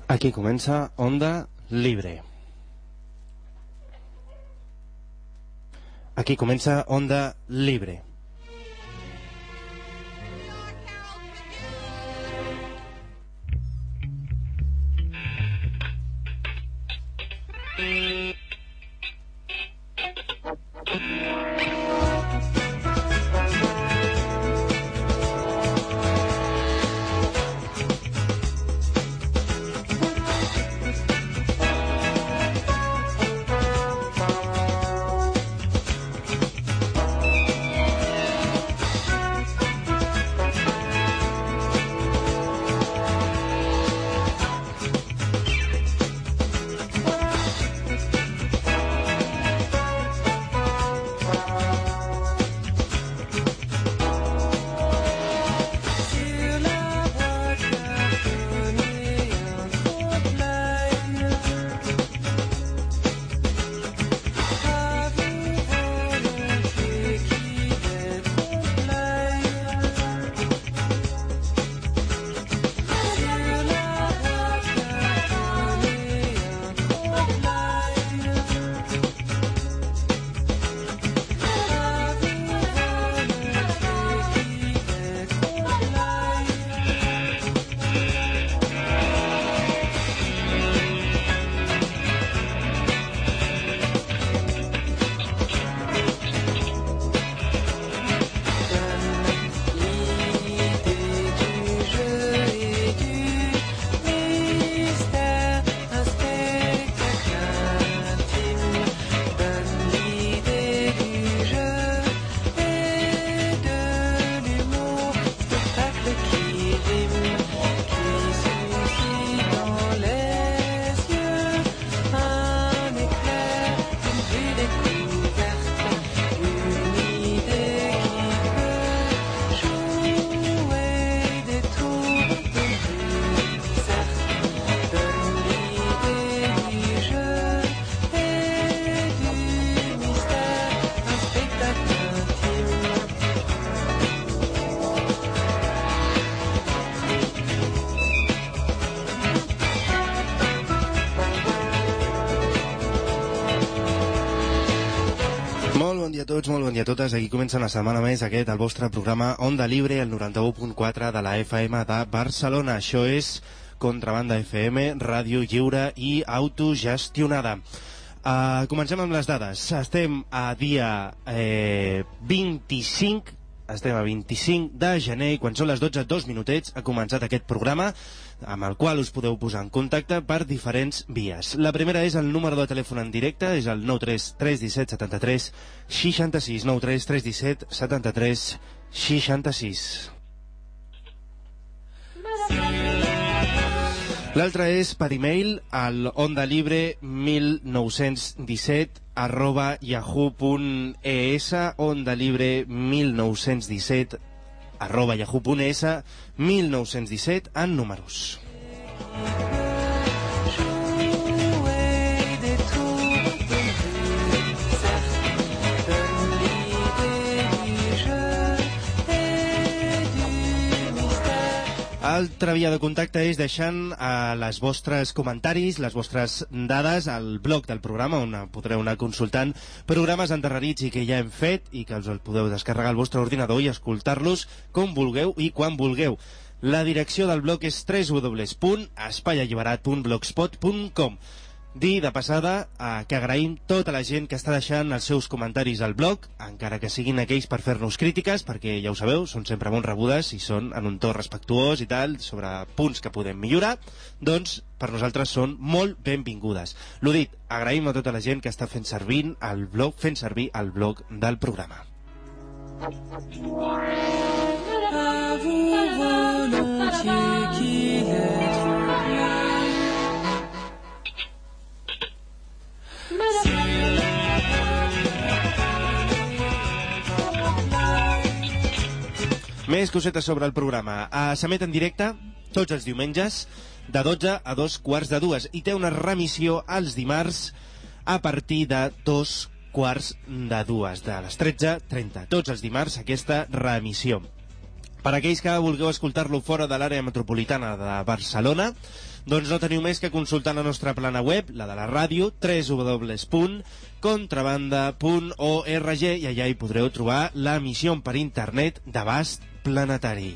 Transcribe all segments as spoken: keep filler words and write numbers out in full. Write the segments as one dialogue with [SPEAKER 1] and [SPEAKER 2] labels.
[SPEAKER 1] Aquí comença Onda Libre. Aquí comença Onda Libre. Tots, molt bon dia a totes. Aquí comença una setmana més aquest, el vostre programa Onda Libre, el noranta-u punt quatre de la F M de Barcelona. Això és Contrabanda F M, ràdio lliure i autogestionada. Uh, comencem amb les dades. Estem a dia eh, vint-i-cinc, estem a vint-i-cinc de gener, quan són les dotze, dos minutets, ha començat aquest programa, amb el qual us podeu posar en contacte per diferents vies. La primera és el número de telèfon en directe, és el nou tres tres un set set tres sis sis, nou tres tres un set set tres sis sis. L'altre és per e-mail al ondalibre mil nou-cents disset arroba yahoo punt es, ondalibre mil nou-cents disset arroba yahoo punt es, mil nou-cents disset en números. L'altra via de contacte és deixant eh, les vostres comentaris, les vostres dades al blog del programa, on podreu anar consultant programes endarrerits i que ja hem fet i que us el podeu descarregar al vostre ordinador i escoltar-los com vulgueu i quan vulgueu. La direcció del blog és w w w punt espai alliberat punt blogspot punt com. Dir de passada eh, que agraïm tota la gent que està deixant els seus comentaris al blog, encara que siguin aquells per fer-nos crítiques, perquè ja ho sabeu, són sempre molt rebudes i són en un to respectuós i tal, sobre punts que podem millorar, doncs per nosaltres són molt benvingudes. L'ho dit, agraïm a tota la gent que està fent servir el blog, fent servir el blog del programa. Més cosetes sobre el programa. Uh, S'emet en directe tots els diumenges de dotze a dos quarts de dues i té una remissió els dimarts a partir de dos quarts de dues, de les tretze trenta. Tots els dimarts aquesta reemissió. Per aquells que vulgueu escoltar-lo fora de l'àrea metropolitana de Barcelona, Doncs no teniu més que consultar la nostra plana web, la de la ràdio, w w w punt contrabanda punt org, i allà hi podreu trobar l'emissió per internet d'abast planetari.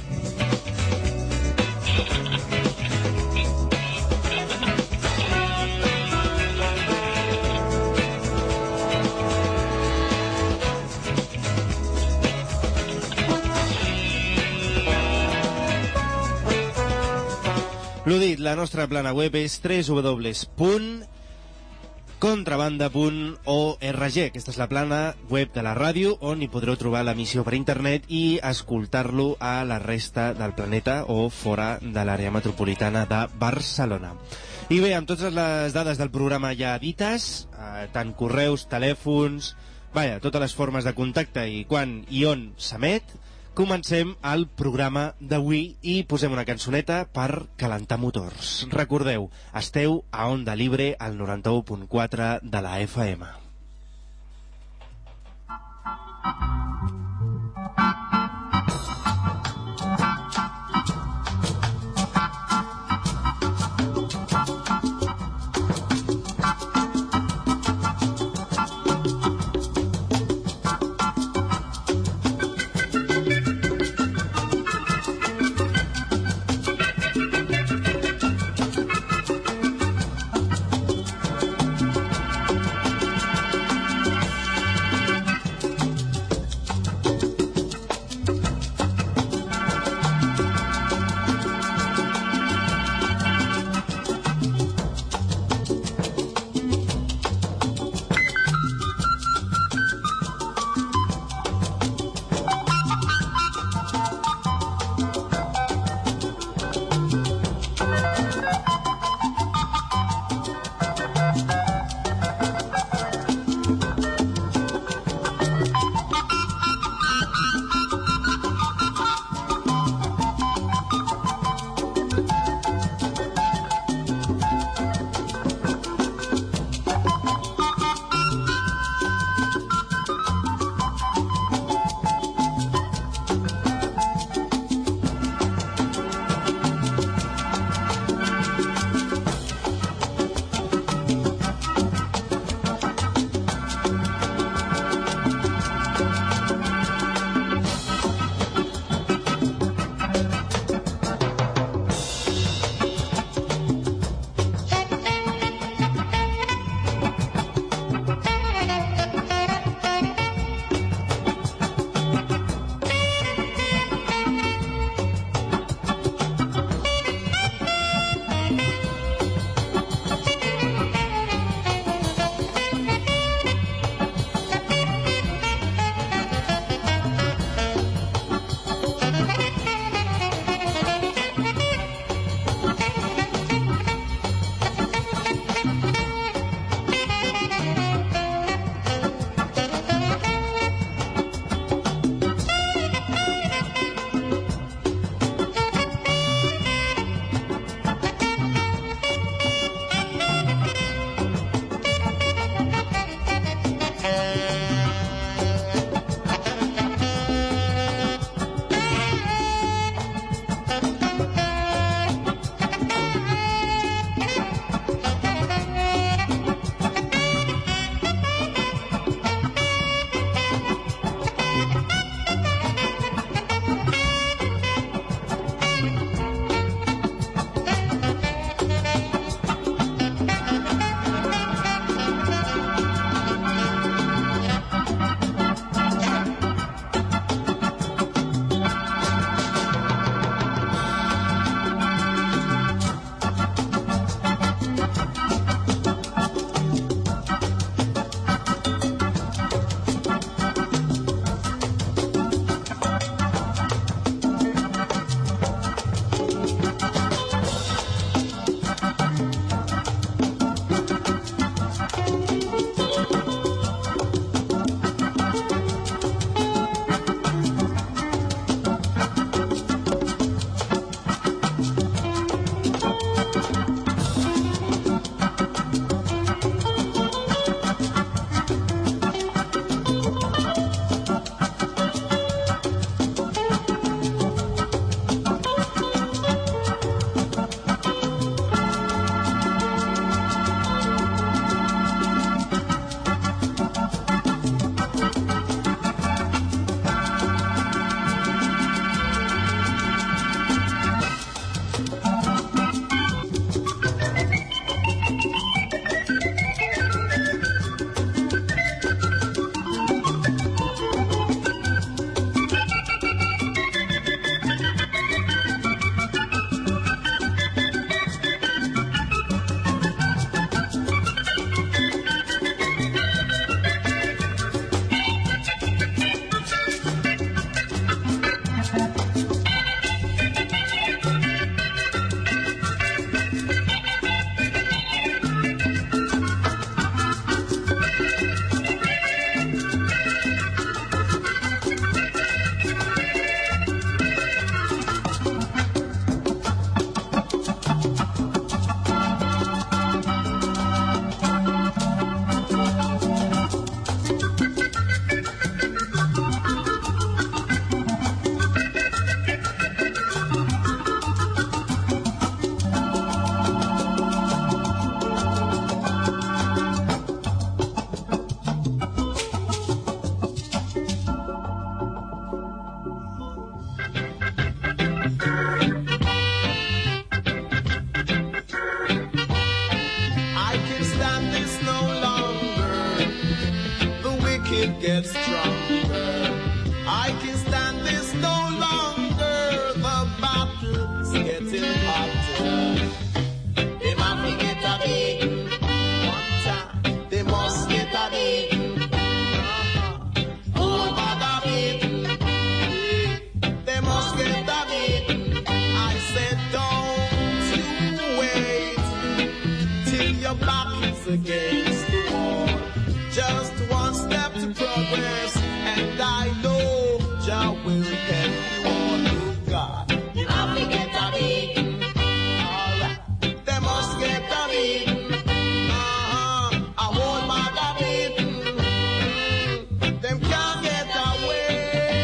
[SPEAKER 1] L'ho dit, la nostra plana web és w w w punt contrabanda punt org. Aquesta és la plana web de la ràdio on hi podreu trobar l'emissió per internet i escoltar-lo a la resta del planeta o fora de l'àrea metropolitana de Barcelona. I bé, amb totes les dades del programa ja dites, eh, tant correus, telèfons, vaja, totes les formes de contacte i quan i on s'emet, comencem el programa d'avui i posem una cançoneta per calentar motors. Recordeu, esteu a Onda Libre al noranta-u punt quatre de la F M.
[SPEAKER 2] get stronger. I can stand this no longer. The battle is getting hotter. They must get a beating. One time, they must get a beating. Uh-huh. Oh, but a beating. They must get a beating. I said, don't you wait till your back is against the wall. Just one step to progress, and I know Jah will help you all. Oh God, you have to get a beating. All right, they must get a beating. Uh-huh, a whole mother beating. Mm, them can't get away.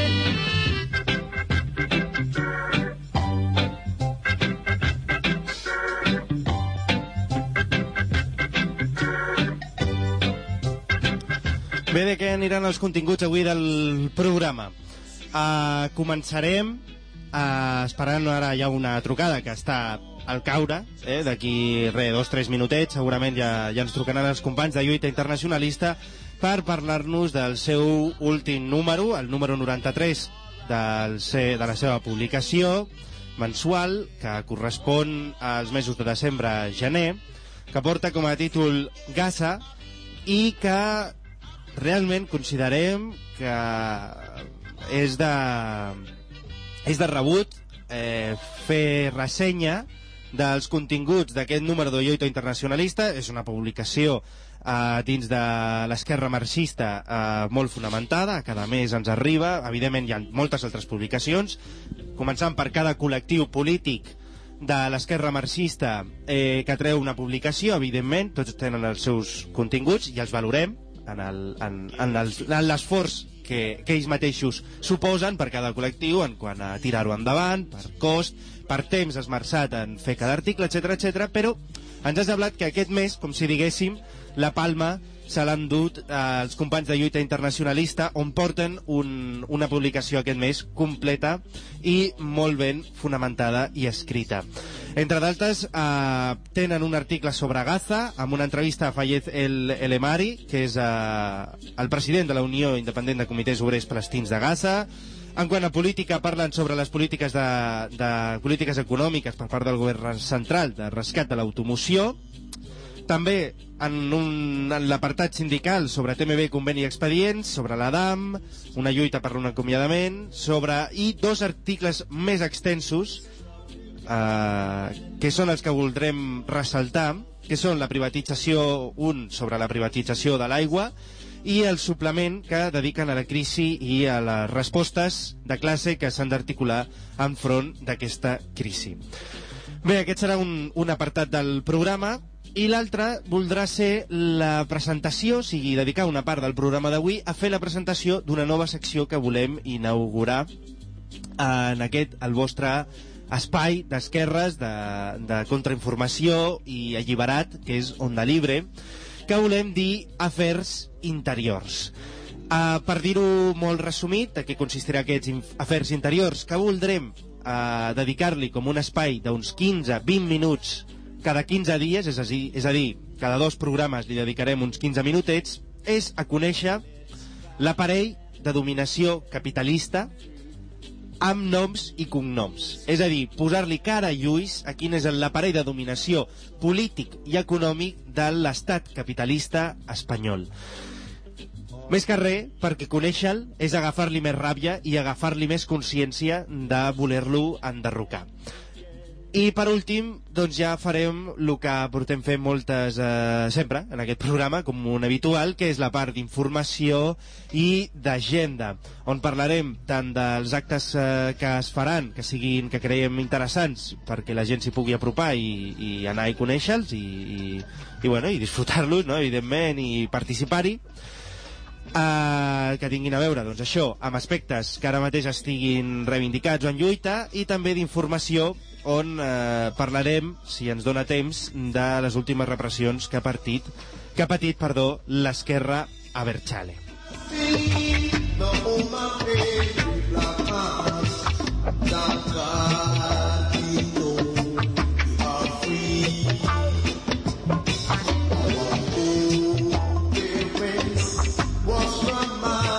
[SPEAKER 1] Bé, de què aniran els continguts avui del programa? Uh, començarem uh, esperant, ara hi ha una trucada que està al caure, eh? D'aquí res, dos, tres minutets, segurament ja, ja ens trucaran els companys de Lluita Internacionalista per parlar-nos del seu últim número, el número noranta-tres del se, de la seva publicació mensual, que correspon als mesos de desembre-gener, que porta com a títol Gaza, i que realment considerem que és de, és de rebut eh, fer ressenya dels continguts d'aquest número de Lluita Internacionalista. És una publicació eh, dins de l'esquerra marxista eh, molt fonamentada, cada mes ens arriba, evidentment hi ha moltes altres publicacions, començant per cada col·lectiu polític de l'esquerra marxista eh, que treu una publicació, evidentment, tots tenen els seus continguts i els valorem en el- en- en els- en l'esforç que, que ells mateixos suposen per cada col·lectiu en quant a tirar-ho endavant, per cost, per temps esmerçat en fer cada article, etcètera, etcètera, però ens has hablat que aquest mes, com si diguéssim, la palma se l'han dut eh, els companys de Lluita Internacionalista, on porten un, una publicació aquest mes completa i molt ben fonamentada i escrita. Entre d'altres, eh, tenen un article sobre Gaza, amb una entrevista a Fayez El Elemari, que és eh, el president de la Unió Independent de Comitès Obrers Palestins de Gaza. En quant a política, parlen sobre les polítiques, de, de, polítiques econòmiques per part del govern central de rescat de l'automoció. També en, un, en l'apartat sindical sobre T M B, conveni i expedients, sobre la D A M, una lluita per un acomiadament, sobre, i dos articles més extensos, eh, que són els que voldrem ressaltar, que són la privatització, un sobre la privatització de l'aigua, i el suplement que dediquen a la crisi i a les respostes de classe que s'han d'articular enfront d'aquesta crisi. Bé, aquest serà un, un apartat del programa, i l'altre voldrà ser la presentació, o sigui, dedicar una part del programa d'avui a fer la presentació d'una nova secció que volem inaugurar en aquest, el vostre espai d'esquerres, de, de contrainformació i alliberat, que és Onda Libre, que volem dir Afers Interiors. Uh, per dir-ho molt resumit, de què consistirà aquests inf- Afers Interiors, que voldrem uh, dedicar-li com un espai d'uns quinze a vint minuts cada quinze dies, és a dir, és a dir, cada dos programes li dedicarem uns quinze minutets, és a conèixer l'aparell de dominació capitalista amb noms i cognoms. És a dir, posar-li cara i ulls a quin és l'aparell de dominació polític i econòmic de l'estat capitalista espanyol. Més que res, perquè conèixer-lo és agafar-li més ràbia i agafar-li més consciència de voler-lo enderrocar. I per últim, doncs ja farem el que portem fent moltes eh, sempre en aquest programa, com un habitual, que és la part d'informació i d'agenda, on parlarem tant dels actes eh, que es faran, que siguin, que creiem interessants, perquè la gent s'hi pugui apropar i, i anar i conèixer-los i, i, i, bueno, i disfrutar-los, no?, evidentment, i participar-hi. Uh, que tinguin a veure, doncs això, amb aspectes que ara mateix estiguin reivindicats o en lluita, i també d'informació on uh, parlarem, si ens dona temps, de les últimes repressions que ha patit, que ha patit, perdó, l'esquerra a Berchale.
[SPEAKER 2] What's from my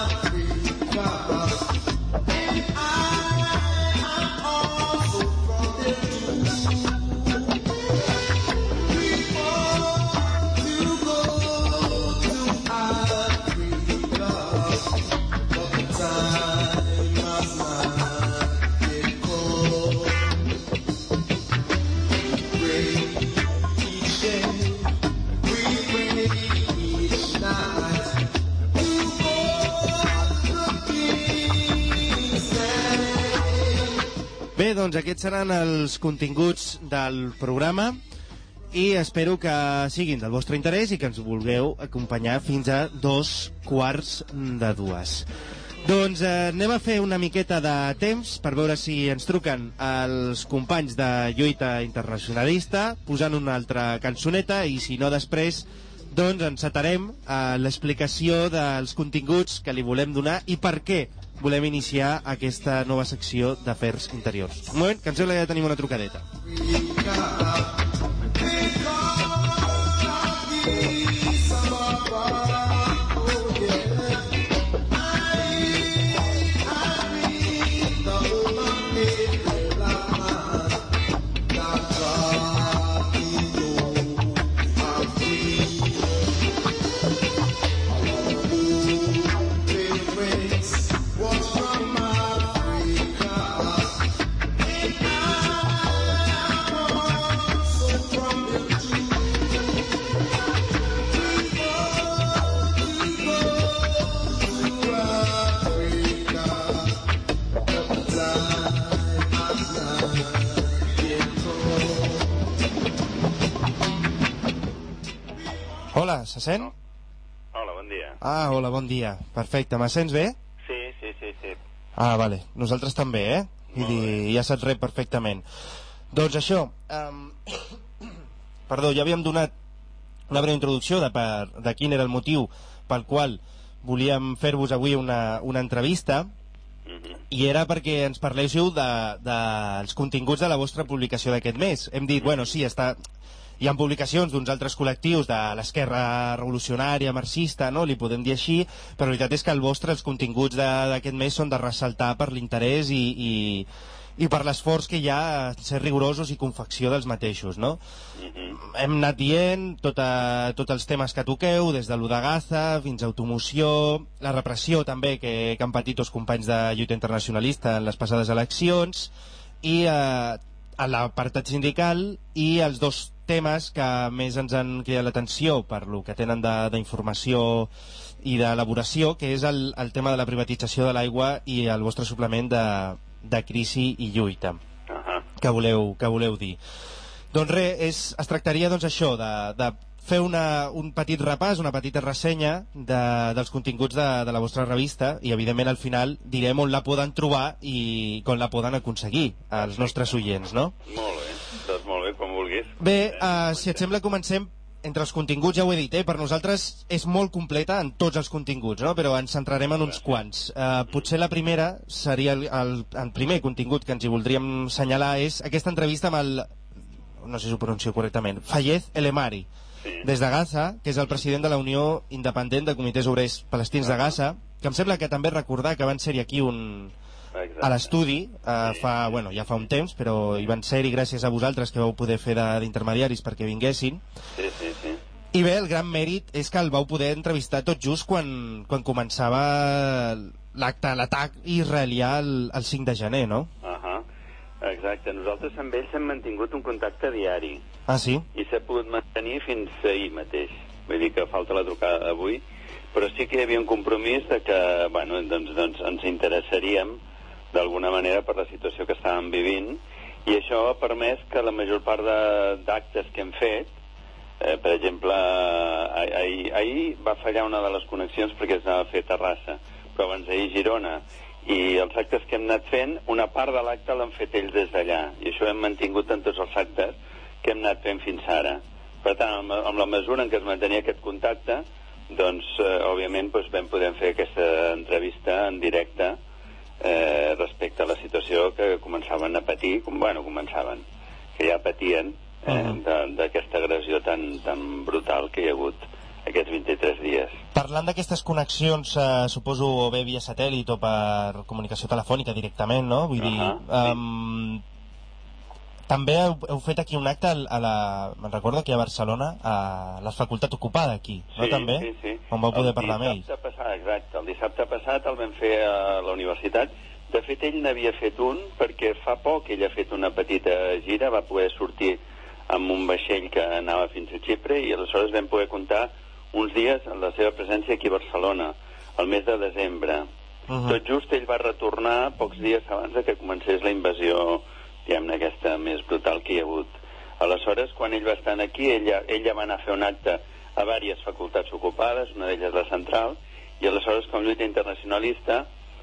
[SPEAKER 1] Bé, doncs aquests seran els continguts del programa i espero que siguin del vostre interès i que ens vulgueu acompanyar fins a dos quarts de dues. Doncs eh, anem a fer una miqueta de temps per veure si ens truquen els companys de lluita internacionalista posant una altra cançoneta i si no després doncs encetarem eh, l'explicació dels continguts que li volem donar i per què volem iniciar aquesta nova secció d'Afers Interiors. Un moment, que em sembla que ja tenim una trucadeta. Hola, se sent?
[SPEAKER 3] Hola, bon dia.
[SPEAKER 1] Ah, hola, bon dia. Perfecte, me sents bé?
[SPEAKER 3] Sí, sí, sí, sí.
[SPEAKER 1] Ah, vale. Nosaltres també, eh? I dir, ja se't rep perfectament. Doncs això, um... perdó, ja havíem donat una breu introducció de, per, de quin era el motiu pel qual volíem fer-vos avui una, una entrevista, uh-huh. i era perquè ens parléssiu dels de, de continguts de la vostra publicació d'aquest mes. Hem dit, uh-huh. bueno, sí, està... hi ha publicacions d'uns altres col·lectius de l'esquerra revolucionària, marxista, no? Li podem dir així, però la veritat és que el vostre, els continguts d'aquest mes són de ressaltar per l'interès i, i, i per l'esforç que hi ha a ser rigorosos i confecció dels mateixos, no? Mm-hmm. Hem anat dient tot a, tots els temes que toqueu, des de l'U de Gaza fins a automoció, la repressió també que, que han patit els companys de lluita internacionalista en les passades eleccions, i eh, a l'apartat sindical i els dos temes que més ens han cridat l'atenció per lo que tenen d'informació i d'elaboració, que és el, el tema de la privatització de l'aigua i el vostre suplement de, de crisi i lluita, uh-huh. que, voleu, que voleu dir. Doncs res, és, es tractaria doncs això, de, de fer una, un petit repàs, una petita ressenya de, dels continguts de, de la vostra revista i evidentment al final direm on la poden trobar i com la poden aconseguir els nostres oients, no?
[SPEAKER 3] Molt bé, doncs molt bé, com vulguis.
[SPEAKER 1] Bé, uh, si et sembla comencem entre els continguts, ja ho he dit, eh? Per nosaltres és molt completa en tots els continguts, no? Però ens centrarem en uns quants. Uh, potser la primera seria el, el, el primer contingut que ens hi voldríem assenyalar és aquesta entrevista amb el, no sé si ho pronuncio correctament, Fayez El-Emari, sí. des de Gaza, que és el president de la Unió Independent de Comitès Obrers Palestins de Gaza, que em sembla que també recordar que van ser-hi aquí un... Exacte. A l'estudi, eh, fa, bueno, ja fa un temps, però hi van ser-hi gràcies a vosaltres que vau poder fer d'intermediaris perquè vinguessin.
[SPEAKER 3] Sí, sí, sí.
[SPEAKER 1] I bé, el gran mèrit és que el vau poder entrevistar tot just quan, quan començava l'acte, l'atac israelià el, el cinc de gener, no?
[SPEAKER 3] Uh-huh. Exacte. Nosaltres amb ells hem mantingut un contacte diari.
[SPEAKER 1] Ah, sí?
[SPEAKER 3] I s'ha pogut mantenir fins ahir mateix. Vull dir que falta la trucada d'avui, però sí que hi havia un compromís de que, bueno, doncs, doncs ens interessaríem d'alguna manera per la situació que estàvem vivint, i això ha permès que la major part d'actes que hem fet, eh, per exemple, ahir, ahir va fallar una de les connexions perquè es anava a fer Terrassa, però abans ahir Girona, i els actes que hem anat fent, una part de l'acte l'han fet ells des d'allà, i això hem mantingut en tots els actes que hem anat fent fins ara. Per tant, amb, amb la mesura en què es mantenia aquest contacte, doncs, eh, òbviament, doncs, vam poder fer aquesta entrevista en directe Eh, respecte a la situació que començaven a patir, com, bueno, començaven, que ja patien eh, uh-huh. d'aquesta agressió tan, tan brutal que hi ha hagut aquests vint-i-tres dies.
[SPEAKER 1] Parlant d'aquestes connexions, eh, suposo, o bé via satèl·lit o per comunicació telefònica directament, no? Vull uh-huh. dir... Um, també heu, heu fet aquí un acte a la... Me'n recordo que a Barcelona, a la facultat ocupada aquí, no?
[SPEAKER 3] Sí,
[SPEAKER 1] també?
[SPEAKER 3] Sí, sí.
[SPEAKER 1] On vau poder parlar amb ells.
[SPEAKER 3] Passat, exacte, el dissabte passat el vam fer a la universitat. De fet, ell n'havia fet un, perquè fa poc ell ha fet una petita gira, va poder sortir amb un vaixell que anava fins a Xipre, i aleshores vam poder comptar uns dies en la seva presència aquí a Barcelona, el mes de desembre. Uh-huh. Tot just ell va retornar pocs dies abans de que comencés la invasió diguem-ne, aquesta més brutal que hi ha hagut. Aleshores, quan ell va estar aquí, ella, ella va anar a fer un acte a diverses facultats ocupades, una d'elles la central, i aleshores, com lluita internacionalista,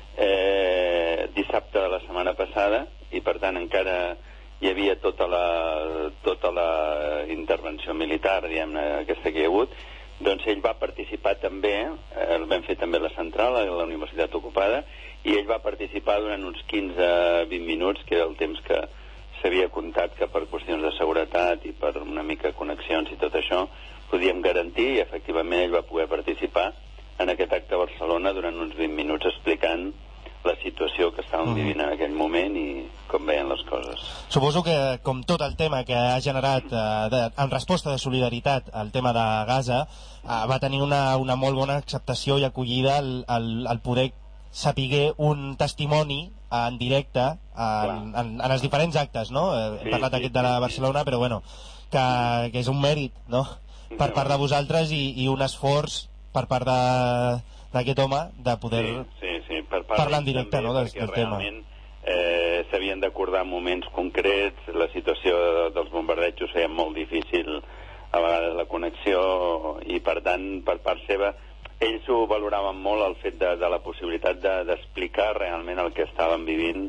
[SPEAKER 3] eh, dissabte de la setmana passada, i per tant encara hi havia tota la, tota la intervenció militar, diguem-ne, aquesta que hi ha hagut, doncs ell va participar també, eh, el vam fer també a la central, a la Universitat Ocupada, i ell va participar durant uns quinze a vint minuts, que era el temps que s'havia comptat que per qüestions de seguretat i per una mica connexions i tot això podíem garantir, i efectivament ell va poder participar en aquest acte a Barcelona durant uns vint minuts explicant la situació que estàvem vivint en aquell moment i com veien les coses.
[SPEAKER 4] Suposo que, com tot el tema que ha generat eh, de, en resposta de solidaritat al tema de Gaza, eh, va tenir una, una molt bona acceptació i acollida el, el, el poder sapiguer un testimoni en directe en, en, en els diferents actes, no? He
[SPEAKER 3] Sí,
[SPEAKER 4] parlat
[SPEAKER 3] sí,
[SPEAKER 4] aquest de
[SPEAKER 3] sí,
[SPEAKER 4] la
[SPEAKER 3] sí.
[SPEAKER 4] Barcelona, però bueno, que, que és un mèrit, no? Per part de vosaltres i, i un esforç per part de- d'aquest home de poder
[SPEAKER 3] Sí, sí, sí, per part
[SPEAKER 4] parlar en
[SPEAKER 3] d'ells
[SPEAKER 4] directe,
[SPEAKER 3] també,
[SPEAKER 4] no, del,
[SPEAKER 3] perquè
[SPEAKER 4] del tema.
[SPEAKER 3] realment eh, s'havien d'acordar moments concrets, la situació de, dels bombardejos feia molt difícil a vegades la connexió, i per tant, per part seva, ells ho valoraven molt, el fet de, de la possibilitat de- d'explicar realment el que estaven vivint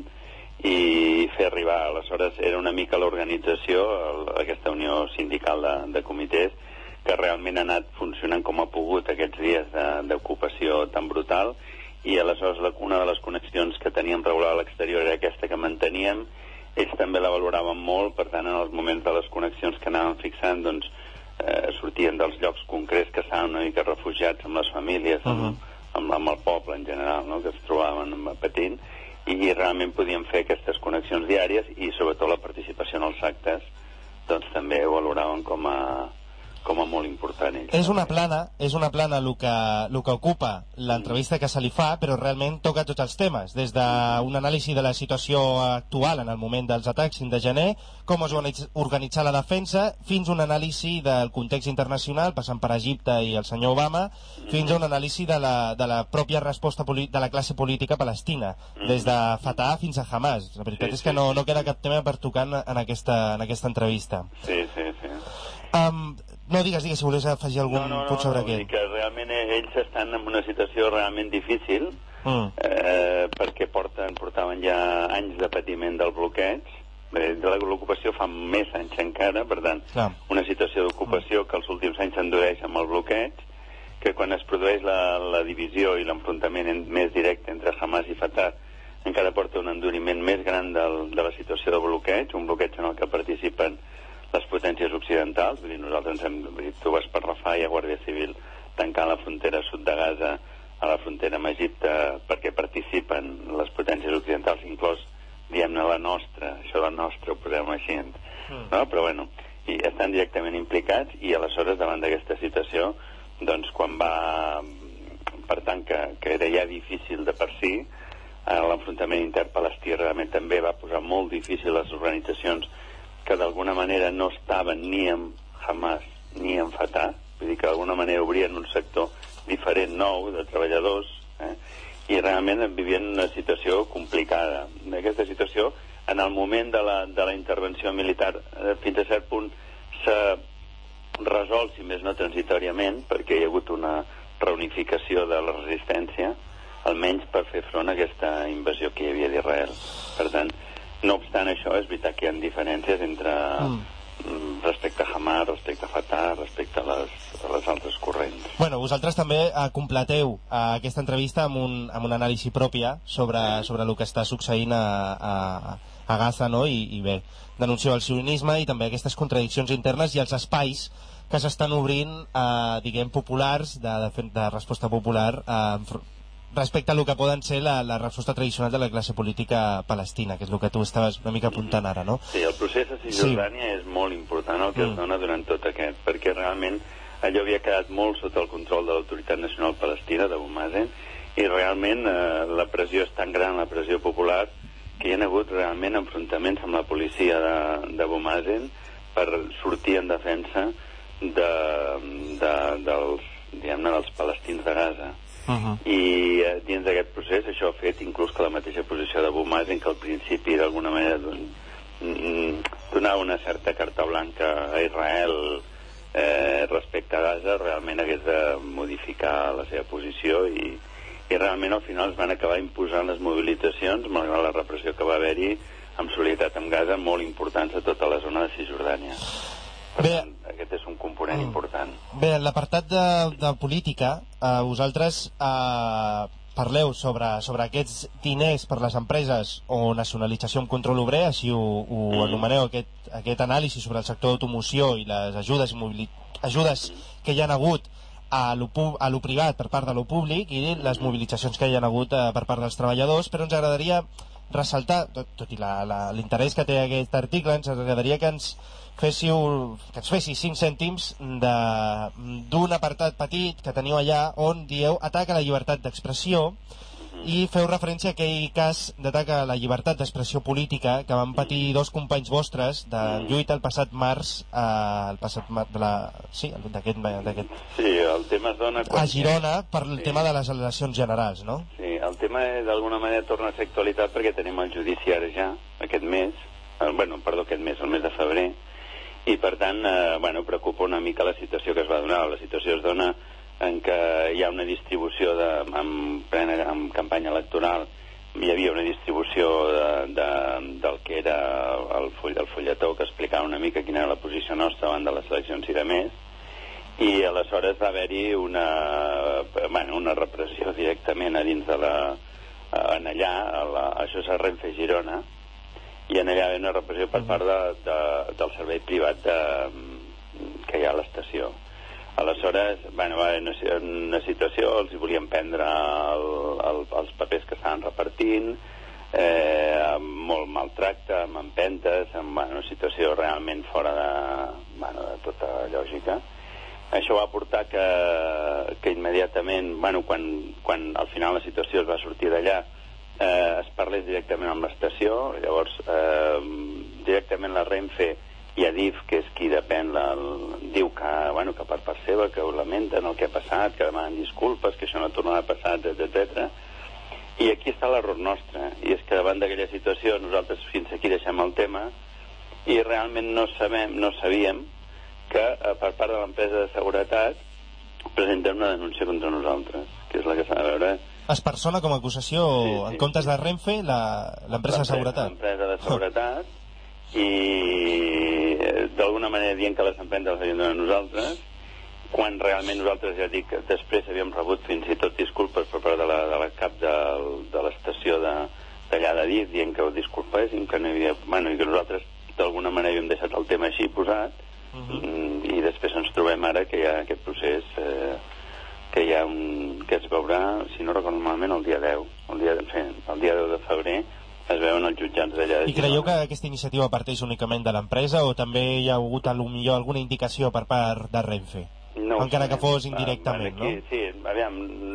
[SPEAKER 3] i fer arribar. Aleshores era una mica l'organització, el- aquesta unió sindical de, de comitès, que realment ha anat funcionant com ha pogut aquests dies de- d'ocupació tan brutal, i aleshores la, una de les connexions que teníem regular a l'exterior era aquesta que manteníem. Ells també la valoraven molt, per tant en els moments de les connexions que anàvem fixant, doncs eh, sortien dels llocs concrets que estaven una mica refugiats amb les famílies, amb,
[SPEAKER 4] Uh-huh.
[SPEAKER 3] amb, amb el poble en general, no?, que es trobaven patint, i realment podíem fer aquestes connexions diàries, i sobretot la participació en els actes doncs també ho valoraven com a, com a molt important ells.
[SPEAKER 4] És una plana, és una plana el que, el que ocupa l'entrevista que se li fa, però realment toca tots els temes, des d'un anàlisi de la situació actual en el moment dels atacs cinc de gener, com es organitza- organitzar la defensa, fins a un anàlisi del context internacional, passant per Egipte i el senyor Obama, fins a un anàlisi de la, de la pròpia resposta poli- de la classe política palestina, des de Fatah fins a Hamas. La veritat
[SPEAKER 3] Sí,
[SPEAKER 4] és que
[SPEAKER 3] sí,
[SPEAKER 4] no,
[SPEAKER 3] sí.
[SPEAKER 4] no queda cap tema per tocar en, en, aquesta, en aquesta entrevista.
[SPEAKER 3] Sí, sí, sí.
[SPEAKER 4] Um, no, digues, digues, si volés afegir algun
[SPEAKER 3] No, no, no,
[SPEAKER 4] punt sobre
[SPEAKER 3] no, vull dir
[SPEAKER 4] aquest.
[SPEAKER 3] que realment ells estan en una situació realment difícil,
[SPEAKER 4] Mm.
[SPEAKER 3] eh, perquè porten, portaven ja anys de patiment del bloqueig. Bé, de l'ocupació fa més anys encara, per tant,
[SPEAKER 4] Clar.
[SPEAKER 3] una situació d'ocupació que els últims anys s'endureix amb el bloqueig, que quan es produeix la, la divisió i l'enfrontament en, més directe entre Hamas i Fatah encara porta un enduriment més gran del, de la situació de bloqueig, un bloqueig en el que participen les potències occidentals. Vull dir, nosaltres hem, vull dir, tu vas per Rafah i a Guàrdia Civil tancant la frontera sud de Gaza a la frontera amb Egipte perquè participen les potències occidentals, inclòs, diguem-ne, la nostra, això la nostra ho posem així, no? Però bueno, i estan directament implicats, i aleshores davant d'aquesta situació, doncs quan va, per tant que, que era ja difícil de per si, eh, l'enfrontament interpalestí realment també va posar molt difícil les organitzacions que d'alguna manera no estaven ni amb Hamas ni amb Fatah, vull dir que d'alguna manera obrien un sector diferent, nou, de treballadors, eh? I realment vivien una situació complicada. Aquesta situació, en el moment de la, de la intervenció militar, eh, fins a cert punt s'ha resolt, si més no transitòriament, perquè hi ha hagut una reunificació de la resistència, almenys per fer front a aquesta invasió que hi havia d'Israel. Per tant, no obstant això, és veritat que hi ha diferències entre mm. respecte a Hamas, respecte a Fatah, respecte a les, a les altres corrents.
[SPEAKER 4] Bueno, vosaltres també eh, completeu eh, aquesta entrevista amb un, amb una anàlisi pròpia sobre, sobre el que està succeint a, a, a Gaza, no? I, i bé, denuncieu el sionisme i també aquestes contradiccions internes i els espais que s'estan obrint, eh, diguem, populars, de, de, de resposta popular, eh, respecte a el que poden ser la, la resposta tradicional de la classe política palestina, que és el que tu estaves una mica apuntant ara, no?
[SPEAKER 3] Sí, el procés a Cisjordània sí. és molt important el que mm. es dona durant tot aquest, perquè realment allò havia quedat molt sota el control de l'autoritat nacional palestina, de Abu Mazen, i realment eh, la pressió és tan gran, la pressió popular, que hi ha hagut realment enfrontaments amb la policia de, de Abu Mazen per sortir en defensa de, de, dels, diguem-ne, dels palestins de Gaza. Uh-huh. I eh, dins d'aquest procés això ha fet inclús que la mateixa posició d'Abu Mazen, que al principi d'alguna manera mm, donar una certa carta blanca a Israel eh, respecte a Gaza, realment hagués de modificar la seva posició i, i realment al final es van acabar imposant les mobilitzacions, malgrat la repressió que va haver-hi amb solidaritat amb Gaza, molt importants a tota la zona de Cisjordània. Per
[SPEAKER 4] Bé,
[SPEAKER 3] tant, aquest és un component mm. important.
[SPEAKER 4] Bé, en l'apartat de, de política, eh, vosaltres eh, parleu sobre, sobre aquests diners per les empreses o nacionalització amb control obrer, així ho, ho mm. anomeneu, aquest, aquest anàlisi sobre el sector d'automoció i les ajudes, ajudes que hi ha hagut a lo, a lo privat per part de lo públic i les mobilitzacions que hi ha hagut eh, per part dels treballadors, però ens agradaria ressaltar, tot, tot i l'interès que té aquest article, ens agradaria que ens féssiu, que ens fessis cinc cèntims d'un apartat petit que teniu allà on dieu atac a la llibertat d'expressió i feu referència a aquell cas d'atac a la llibertat d'expressió política que van patir dos companys vostres de lluita el passat març eh, el passat març de la... sí, d'aquest
[SPEAKER 3] sí, el tema es dona quan...
[SPEAKER 4] a Girona per el
[SPEAKER 3] sí.
[SPEAKER 4] tema de les eleccions generals, no?
[SPEAKER 3] Sí, el tema d'alguna manera torna a ser actualitat perquè tenim el judici ara ja, aquest mes, eh, bueno, perdó, aquest mes, el mes de febrer, i per tant, eh, bueno, preocupa una mica la situació que es va donar. La situació es dona en què hi ha una distribució de, en, plena, en campanya electoral, hi havia una distribució de, de, del que era el, full, el fulletó que explicava una mica quina era la posició nostra davant de les eleccions i de més, i aleshores va haver-hi una, bueno, una repressió directament a dins de la... en allà, a la, això és a Renfe Girona, i en allà hi ha una repressió per part de, de, del servei privat de, que hi ha a l'estació. Aleshores, bueno, va haver una, una situació, els hi volien prendre el, el, els papers que estaven repartint, eh, amb molt maltracte, amb empentes, amb bueno, una situació realment fora de, bueno, de tota lògica. Això va portar que, que immediatament, bueno, quan, quan al final la situació es va sortir d'allà, eh, es parlés directament amb l'estació, llavors eh, directament la Renfe i Adif, que és qui depèn, la, el, diu que, bueno, que per part seva, que ho lamenten el que ha passat, que demanen disculpes, que això no tornarà a passar, etcètera. I aquí està l'error nostre, i és que davant d'aquella situació nosaltres fins aquí deixem el tema i realment no sabem, no sabíem que eh, per part de l'empresa de seguretat presenten una denúncia contra nosaltres, que és la que s'ha de veure.
[SPEAKER 4] Es persona com a acusació sí, sí, en comptes de Renfe l'empresa de seguretat.
[SPEAKER 3] L'empresa de seguretat i d'alguna manera dient que les empreses les havien donat nosaltres, quan realment nosaltres, ja dic, després havíem rebut fins i tot disculpes per part de la, de la cap de, de l'estació d'allà de Dit, dient que ho disculpéssim, que no hi havia... Bueno, i que nosaltres d'alguna manera havíem deixat el tema així posat, uh-huh. i després ens trobem ara que hi ha aquest procés eh, que hi ha un... que es veurà, si no recordo malament, el dia deu, el dia, en fi, el dia deu de febrer, es veuen els jutjats d'allà.
[SPEAKER 4] I creieu que aquesta iniciativa parteix únicament de l'empresa o també hi ha hagut potser alguna indicació per part de Renfe?
[SPEAKER 3] No
[SPEAKER 4] encara
[SPEAKER 3] sabem.
[SPEAKER 4] Que fos indirectament,
[SPEAKER 3] aquí,
[SPEAKER 4] no?
[SPEAKER 3] Sí, aviam,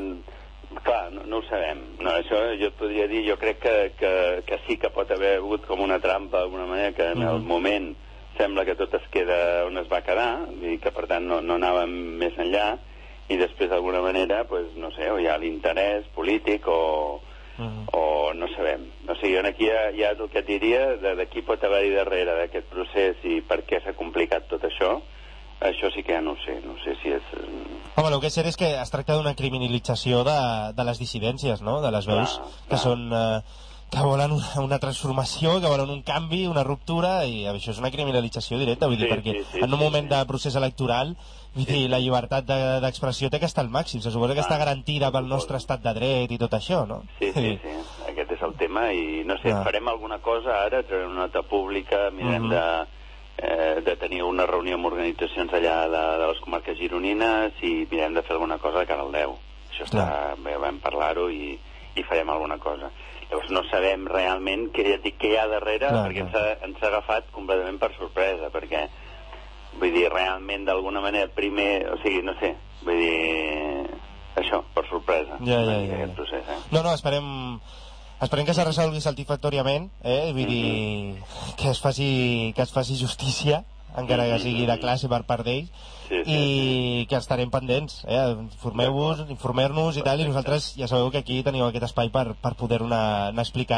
[SPEAKER 3] clar, no, no ho sabem. No, això jo et podria dir, jo crec que, que, que sí que pot haver hagut com una trampa d'alguna manera, que en mm. el moment sembla que tot es queda on es va quedar, i que per tant no, no anàvem més enllà, i després d'alguna manera, pues, no sé, o hi ha l'interès polític o... Uh-huh. o no sabem. O sigui, aquí hi ha, hi ha el que et diria de, de qui pot haver-hi darrere d'aquest procés i per què s'ha complicat tot això. Això sí que ja no ho sé, no sé si és...
[SPEAKER 4] Home, el que és cert és que es tracta d'una criminalització de, de les dissidències, no? De les veus clar, que clar. són... Eh, que volen una, una transformació, que volen un canvi, una ruptura, i això és una criminalització directa, vull sí, dir, perquè sí, sí, en un sí, moment sí. de procés electoral, vull dir, sí. la llibertat d'expressió de, té que estar al màxim, se suposa que ah, està garantida pel nostre estat de dret i tot això, no?
[SPEAKER 3] Sí, sí, sí, aquest és el tema, i no sé, ah. farem alguna cosa ara, traurem una nota pública, mirem uh-huh. de, eh, de tenir una reunió amb organitzacions allà de, de les comarques gironines i mirem de fer alguna cosa cara al deu. Això està, bé, vam parlar-ho i, i farem alguna cosa. Llavors no sabem realment què, dic, què hi ha darrere, clar, perquè ens ha, ens ha agafat completament per sorpresa, perquè vull dir, realment d'alguna manera primer, o sigui, no sé, vull dir, això, per sorpresa,
[SPEAKER 4] ja, ja, ja,
[SPEAKER 3] aquest procés, eh?
[SPEAKER 4] No, no, esperem esperem que se resolgui satisfactòriament, eh? Vull dir, mm-hmm. que es faci que es faci justícia, encara que sigui de classe per part d'ells, sí, sí, i sí. que estarem pendents, eh? Informeu-vos, informeu-nos i tal, i nosaltres ja sabeu que aquí teniu aquest espai per, per poder-ho anar, anar explicant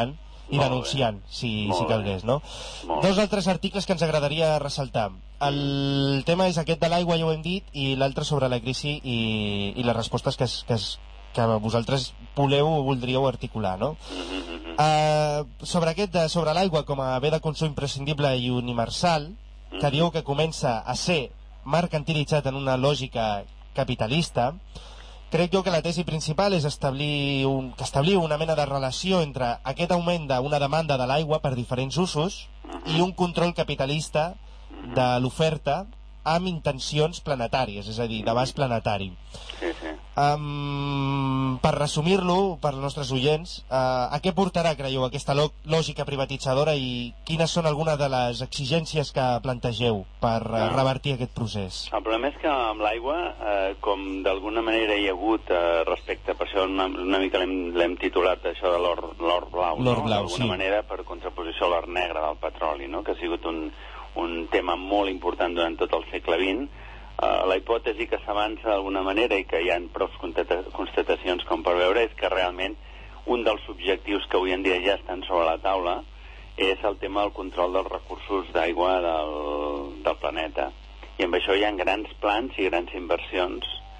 [SPEAKER 4] i denunciant, si, si calgués, no?
[SPEAKER 3] Molt
[SPEAKER 4] Dos
[SPEAKER 3] bé.
[SPEAKER 4] altres articles que ens agradaria ressaltar. El tema és aquest de l'aigua, ja ho hem dit, i l'altre sobre la crisi i, i les respostes que, es, que, es, que vosaltres voleu o voldríeu articular, no? Uh, sobre aquest de, sobre l'aigua com a bé de consum imprescindible i universal, que diu que comença a ser mercantilitzat en una lògica capitalista, crec jo que la tesi principal és establir, un, que establir una mena de relació entre aquest augment d'una demanda de l'aigua per diferents usos i un control capitalista de l'oferta amb intencions planetàries, és a dir, d'abast planetari.
[SPEAKER 3] Sí, sí.
[SPEAKER 4] Um, per resumir-lo, per als nostres oients, uh, a què portarà, creieu, aquesta lògica privatitzadora i quines són algunes de les exigències que plantegeu per uh, revertir aquest procés?
[SPEAKER 3] El problema és que amb l'aigua, eh, com d'alguna manera hi ha hagut eh, respecte, per això una, una mica l'hem titulat això de l'or blau, no?
[SPEAKER 4] Blau,
[SPEAKER 3] d'alguna
[SPEAKER 4] sí.
[SPEAKER 3] manera per contraposició a l'or negre del petroli, no? Que ha sigut un, un tema molt important durant tot el segle vint. Uh, la hipòtesi que s'avança d'alguna manera i que hi ha prou constatacions com per veure és que realment un dels objectius que avui en dia ja estan sobre la taula és el tema del control dels recursos d'aigua del, del planeta. I amb això hi ha grans plans i grans inversions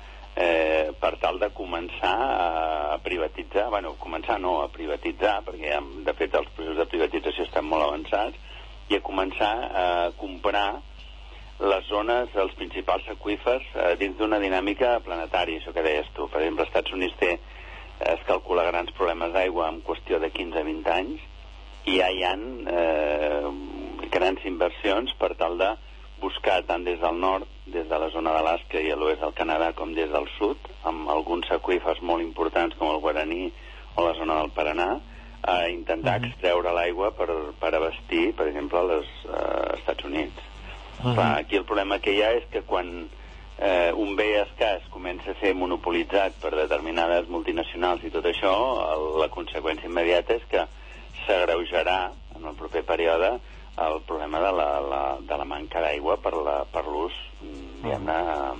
[SPEAKER 3] eh, per tal de començar a privatitzar, bueno, començar no, a privatitzar, perquè ja, de fet els processos de privatització estan molt avançats, i a començar a comprar les zones, els principals aqüífers eh, dins d'una dinàmica planetària, això que deies tu. Per exemple, als Estats Units té, es calcula grans problemes d'aigua en qüestió de quinze a vint anys i ja hi ha eh, grans inversions per tal de buscar tant des del nord, des de la zona d'Alaska i a l'oest del Canadà, com des del sud, amb alguns aqüífers molt importants com el Guaraní o la zona del Paranà, a intentar uh-huh. extreure l'aigua per, per abastir, per exemple, als eh, Estats Units. Uh-huh. Clar, aquí el problema que hi ha és que quan eh, un bé escàs comença a ser monopolitzat per determinades multinacionals i tot això, el, la conseqüència immediata és que s'agreujarà en el proper període el problema de la, la, de la manca d'aigua per la, per l'ús, diguem-ne,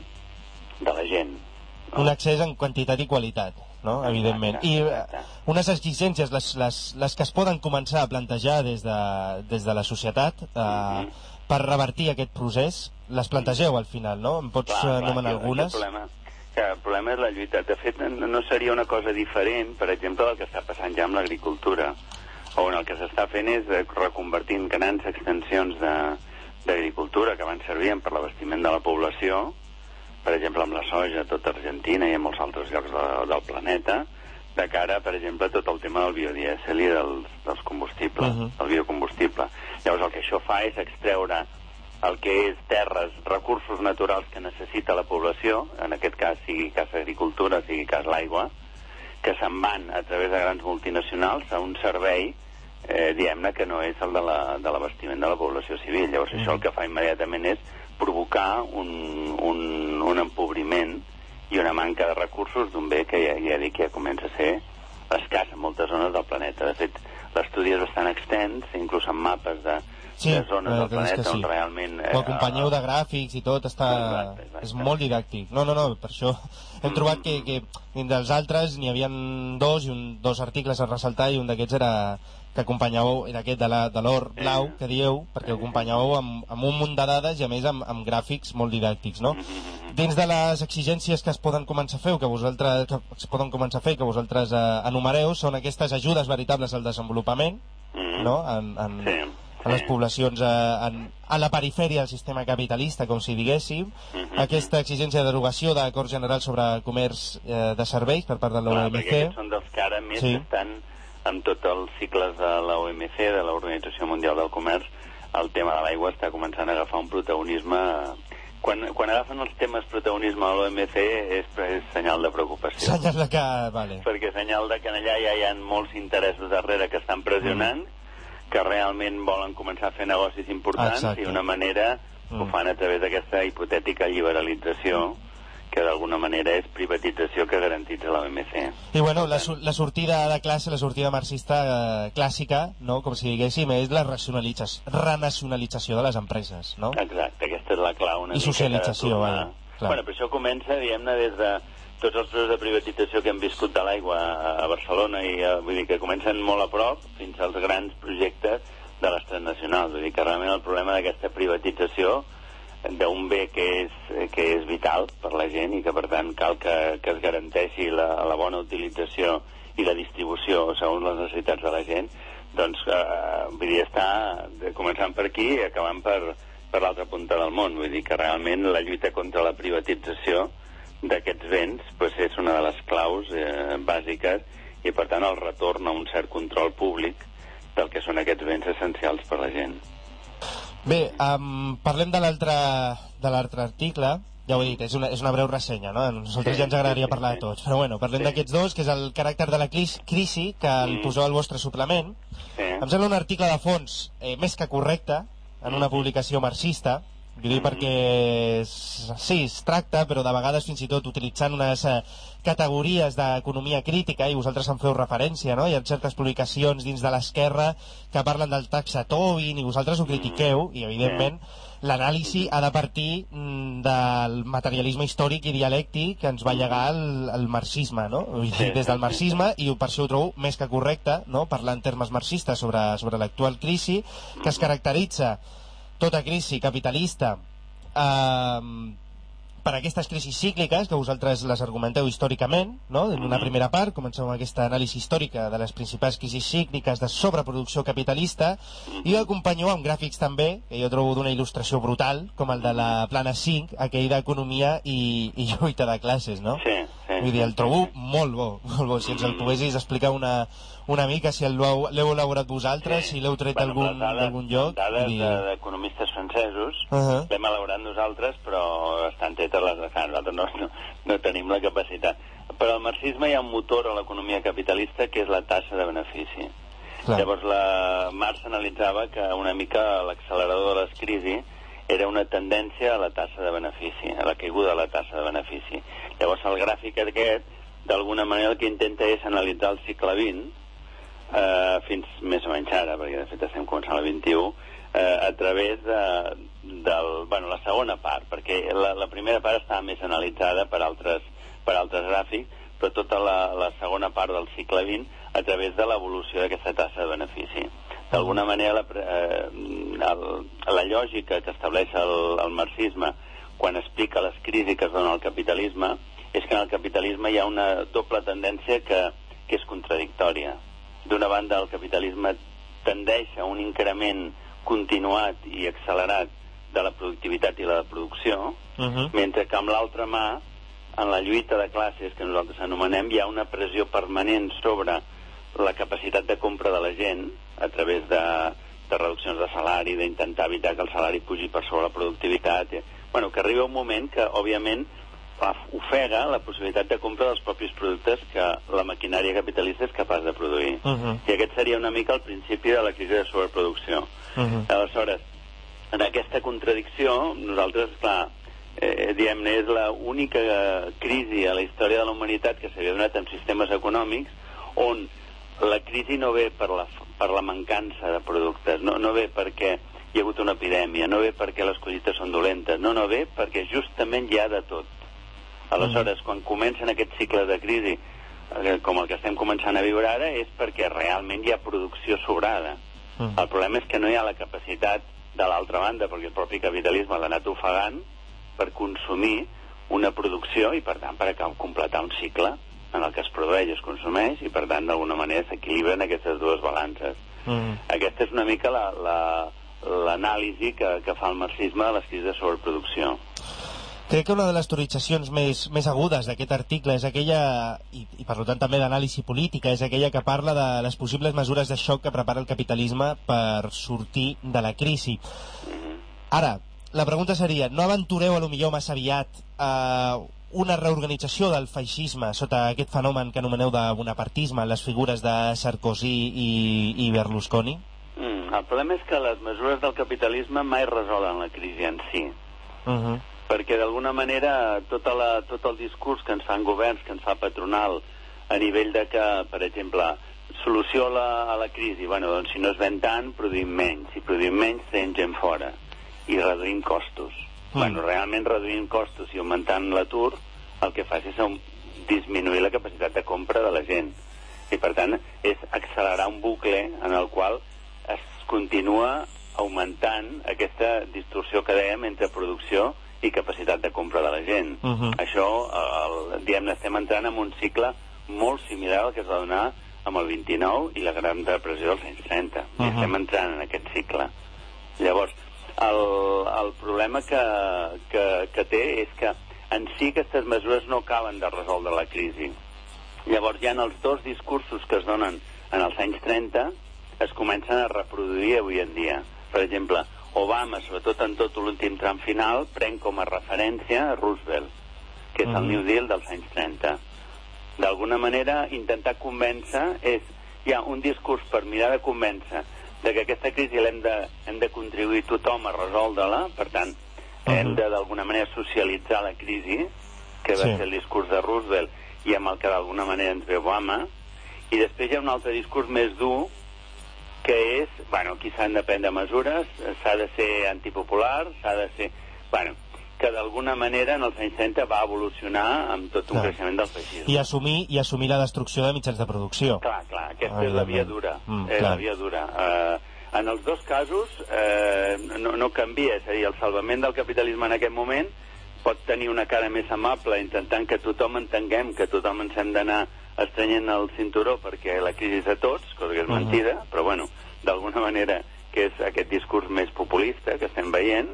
[SPEAKER 3] de la gent. No?
[SPEAKER 4] Un accés en quantitat i qualitat, no? Evidentment. I unes exigències, les, les, les que es poden començar a plantejar des de, des de la societat, eh, mm-hmm. per revertir aquest procés, les plantegeu al final, no? Em pots clar, anomenar clar, algunes?
[SPEAKER 3] El problema, que el problema és la lluita. De fet, no seria una cosa diferent, per exemple, del que està passant ja amb l'agricultura, on el que s'està fent és reconvertint grans extensions d'agricultura que van servir per l'abastiment de la població, per exemple, amb la soja a tota Argentina i en molts altres llocs de, del planeta, de cara, per exemple, a tot el tema del biodièsel i dels, dels combustibles, uh-huh. el biocombustible. Llavors, el que això fa és extreure el que és terres, recursos naturals que necessita la població, en aquest cas sigui cas agricultura, sigui cas l'aigua, que se'n van a través de grans multinacionals a un servei, eh, diguem-ne, que no és el de l'abastiment de, de la població civil. Llavors, uh-huh. això el que fa immediatament és provocar un, un, un empobriment i una manca de recursos d'un bé que ja, ja dic que ja comença a ser escàs en moltes zones del planeta. De fet, l'estudi és bastant extens, inclús en mapes de,
[SPEAKER 4] sí,
[SPEAKER 3] de zones del planeta
[SPEAKER 4] sí.
[SPEAKER 3] on realment... Eh,
[SPEAKER 4] ho acompanyeu de gràfics i tot, està...
[SPEAKER 3] exacte, exacte.
[SPEAKER 4] És molt didàctic. No, no, no, per això hem trobat que, que dels altres n'hi havia dos i un, dos articles a ressaltar i un d'aquests era que acompanyàveu, era aquest de l'or blau que dieu, perquè ho acompanyàveu amb, amb un munt de dades i a més amb, amb gràfics molt didàctics, no? Dins de les exigències que es poden començar a fer, que vosaltres que es poden començar a fer, que vosaltres eh, enumereu, són aquestes ajudes veritables al desenvolupament, no? En, en,
[SPEAKER 3] sí.
[SPEAKER 4] a les poblacions a, en, a la perifèria del sistema capitalista, com si diguéssim, uh-huh. aquesta exigència de derogació d'acords generals sobre comerç eh, de serveis per part de l'O M C.
[SPEAKER 3] Perquè aquests són dels que ara més sí. estan en tots els cicles de l'O M C, de l'Organització Mundial del Comerç, el tema de l'aigua està començant a agafar un protagonisme... Quan, quan agafen els temes protagonisme a l'O M C és, és senyal de preocupació.
[SPEAKER 4] Senyal de que... Vale.
[SPEAKER 3] Perquè senyal de que allà ja hi ha molts interessos darrere que estan pressionant, mm. que realment volen començar a fer negocis importants. Exacte. I una manera mm. ho fan a través d'aquesta hipotètica liberalització que d'alguna manera és privatització que garantitza l'O M C.
[SPEAKER 4] I bueno, la, la sortida de classe, la sortida marxista eh, clàssica, no? Com si diguéssim, és la renacionalització de les empreses, no?
[SPEAKER 3] Exacte, aquesta és la clau. Una
[SPEAKER 4] I socialització,
[SPEAKER 3] mica de tornar,
[SPEAKER 4] Clar.
[SPEAKER 3] Bueno, però això comença, diguem-ne, des de tots els processos de privatització que hem viscut de l'aigua a Barcelona, i a, vull dir que comencen molt a prop fins als grans projectes de les transnacionals. Vull dir que realment el problema d'aquesta privatització d'un bé que és, que és vital per la gent i que per tant cal que, que es garanteixi la, la bona utilització i la distribució segons les necessitats de la gent, doncs eh, vull dir, està començant per aquí i acabant per, per l'altra punta del món. Vull dir que realment la lluita contra la privatització d'aquests béns pues, és una de les claus eh, bàsiques i per tant el retorn a un cert control públic del que són aquests béns essencials per la gent.
[SPEAKER 4] Bé, um, parlem de l'altre de l'altre article. Ja ho he dit, és una, és una breu ressenya, no? A nosaltres
[SPEAKER 3] sí,
[SPEAKER 4] ja ens agradaria
[SPEAKER 3] sí, sí,
[SPEAKER 4] parlar
[SPEAKER 3] sí.
[SPEAKER 4] de tots. Però bueno, parlem
[SPEAKER 3] sí.
[SPEAKER 4] d'aquests dos, que és el caràcter de la crisi, que el
[SPEAKER 3] Mm.
[SPEAKER 4] poseu al vostre suplement.
[SPEAKER 3] Sí.
[SPEAKER 4] Em sembla un article de fons eh, més que correcte, en una publicació marxista. Vull dir, perquè es- sí, es tracta, però de vegades fins i tot utilitzant unes eh, categories d'economia crítica, i vosaltres en feu referència, no? Hi ha certes publicacions dins de l'esquerra que parlen del taxa Tobin, i vosaltres ho critiqueu, i evidentment l'anàlisi ha de partir mm, del materialisme històric i dialèctic que ens va llegar el, el marxisme, no? Vull dir, des del marxisme, i per això ho trobo més que correcte, no? Parlar en termes marxistes sobre, sobre l'actual crisi, que es caracteritza tota crisi capitalista eh, per aquestes crisis cícliques que vosaltres les argumenteu històricament, no? En una primera part comenceu amb aquesta anàlisi històrica de les principals crisis cícliques de sobreproducció capitalista, i ho acompanyeu amb gràfics també, que jo trobo d'una il·lustració brutal, com el de la plana cinc, aquell d'economia i, i lluita de classes, no?
[SPEAKER 3] Sí, sí.
[SPEAKER 4] Vull dir, el trobo molt bo, molt bo. Si ens el poguessis explicar una, una mica, si l'heu l'heu elaborat vosaltres, si l'heu tret
[SPEAKER 3] Bueno,
[SPEAKER 4] d'algun
[SPEAKER 3] les dades-
[SPEAKER 4] d'algun lloc.
[SPEAKER 3] dades
[SPEAKER 4] vull dir-
[SPEAKER 3] de- d'economistes francesos
[SPEAKER 4] Uh -huh.
[SPEAKER 3] l'hem elaborat nosaltres, però estan tetes les de França. Nosaltres no, no, no tenim la capacitat. Per al marxisme hi ha un motor a l'economia capitalista que és la taxa de benefici.
[SPEAKER 4] Clar.
[SPEAKER 3] Llavors la Marx analitzava que una mica l'accelerador de les crisis era una tendència a la taxa de benefici, a la caiguda de la taxa de benefici. Llavors el gràfic aquest, d'alguna manera el que intenta és analitzar el segle vint, eh, fins més o menys ara, perquè de fet estem començant el vint-i-u, eh, a través de, del, bueno, la segona part, perquè la, la primera part estava més analitzada per altres, per altres gràfics, però tota la, la segona part del segle vint a través de l'evolució d'aquesta taxa de benefici. D'alguna manera la, eh, el, la lògica que estableix el, el marxisme quan explica les crisis que es donen al capitalisme és que en el capitalisme hi ha una doble tendència que, que és contradictòria. D'una banda, el capitalisme tendeix a un increment continuat i accelerat de la productivitat i la producció,
[SPEAKER 4] Uh -huh.
[SPEAKER 3] mentre que amb l'altra mà, en la lluita de classes que nosaltres anomenem, hi ha una pressió permanent sobre la capacitat de compra de la gent a través de, de reduccions de salari, d'intentar evitar que el salari pugi per sobre la productivitat. I, bueno, que arriba un moment que, òbviament, ofega la possibilitat de compra dels propis productes que la maquinària capitalista és capaç de produir.
[SPEAKER 4] Uh -huh.
[SPEAKER 3] I aquest seria una mica el principi de la crisi de sobreproducció.
[SPEAKER 4] Uh -huh.
[SPEAKER 3] Aleshores, en aquesta contradicció, nosaltres, clar, eh, diguem-ne, és l'única crisi a la història de la humanitat que s'havia donat en sistemes econòmics on la crisi no ve per la, per la mancança de productes, no, no ve perquè hi ha hagut una epidèmia, no ve perquè les collites són dolentes, no, no ve perquè justament hi ha de tot. Aleshores, quan comencen aquests cicles de crisi, eh, com el que estem començant a viure ara, és perquè realment hi ha producció sobrada.
[SPEAKER 4] Mm.
[SPEAKER 3] El problema és que no hi ha la capacitat de l'altra banda, perquè el propi capitalisme l'ha anat ofegant per consumir una producció i, per tant, per acabar completar un cicle en el que es produeix i es consumeix i, per tant, d'alguna manera s'equilibren aquestes dues balances.
[SPEAKER 4] Mm.
[SPEAKER 3] Aquesta és una mica la, la, l'anàlisi que, que fa el marxisme de les crisis de sobreproducció.
[SPEAKER 4] Crec que una de les teoritzacions més, més agudes d'aquest article és aquella, i, i per tant també d'anàlisi política, és aquella que parla de les possibles mesures de xoc que prepara el capitalisme per sortir de la crisi. Ara, la pregunta seria, no aventureu a lo millor massa aviat eh, una reorganització del feixisme sota aquest fenomen que anomeneu de bonapartisme en les figures de Sarkozy i, i Berlusconi?
[SPEAKER 3] Mm, el problema és que les mesures del capitalisme mai resolen la crisi en si.
[SPEAKER 4] Uh -huh.
[SPEAKER 3] Perquè d'alguna manera tota la, tot el discurs que ens fan governs, que ens fa patronal a nivell de que, per exemple, solució a la, a la crisi, bueno, doncs si no es ven tant, produïm menys. Si produïm menys, tenim gent fora i reduïm costos. Mm. Bueno, realment reduint costos i augmentant l'atur, el que fa és disminuir la capacitat de compra de la gent. I, per tant, és accelerar un bucle en el qual es continua augmentant aquesta distorsió que dèiem entre producció i capacitat de compra de la gent. Uh-huh. Això, el, diguem, estem entrant en un cicle molt similar al que es va donar amb el vint-i-nou i la Gran Depressió dels anys trenta. Uh-huh. I estem entrant en aquest cicle. Llavors, el, el problema que, que, que té és que en si aquestes mesures no acaben de resoldre la crisi. Llavors hi ha els dos discursos que es donen en els anys trenta es comencen a reproduir avui en dia. Per exemple, Obama, sobretot en tot l'últim tram final, pren com a referència a Roosevelt, que és el New Deal dels anys trenta. D'alguna manera, intentar convèncer és... Hi ha un discurs per mirar de convèncer de que aquesta crisi l'hem de, hem de contribuir tothom a resoldre-la, per tant, uh-huh. hem de d'alguna manera socialitzar la crisi, que va sí. ser el discurs de Roosevelt, i amb el que d'alguna manera ens ve Obama, i després hi ha un altre discurs més dur, que és, bueno, aquí s'han de prendre mesures, s'ha de ser antipopular, s'ha de ser... Bueno, que d'alguna manera en els anys trenta va evolucionar amb tot un clar. creixement del feixisme.
[SPEAKER 4] I assumir, I assumir la destrucció de mitjans de producció.
[SPEAKER 3] Clar, clar, aquesta ah, és la via dura. Mm, és la via dura. Uh, en els dos casos uh, no, no canvia, és a dir, el salvament del capitalisme en aquest moment pot tenir una cara més amable, intentant que tothom entenguem que tothom ens hem d'anar estrenyent el cinturó perquè la crisi és de tots, cosa que és uh-huh. mentida, però bueno, d'alguna manera que és aquest discurs més populista que estem veient,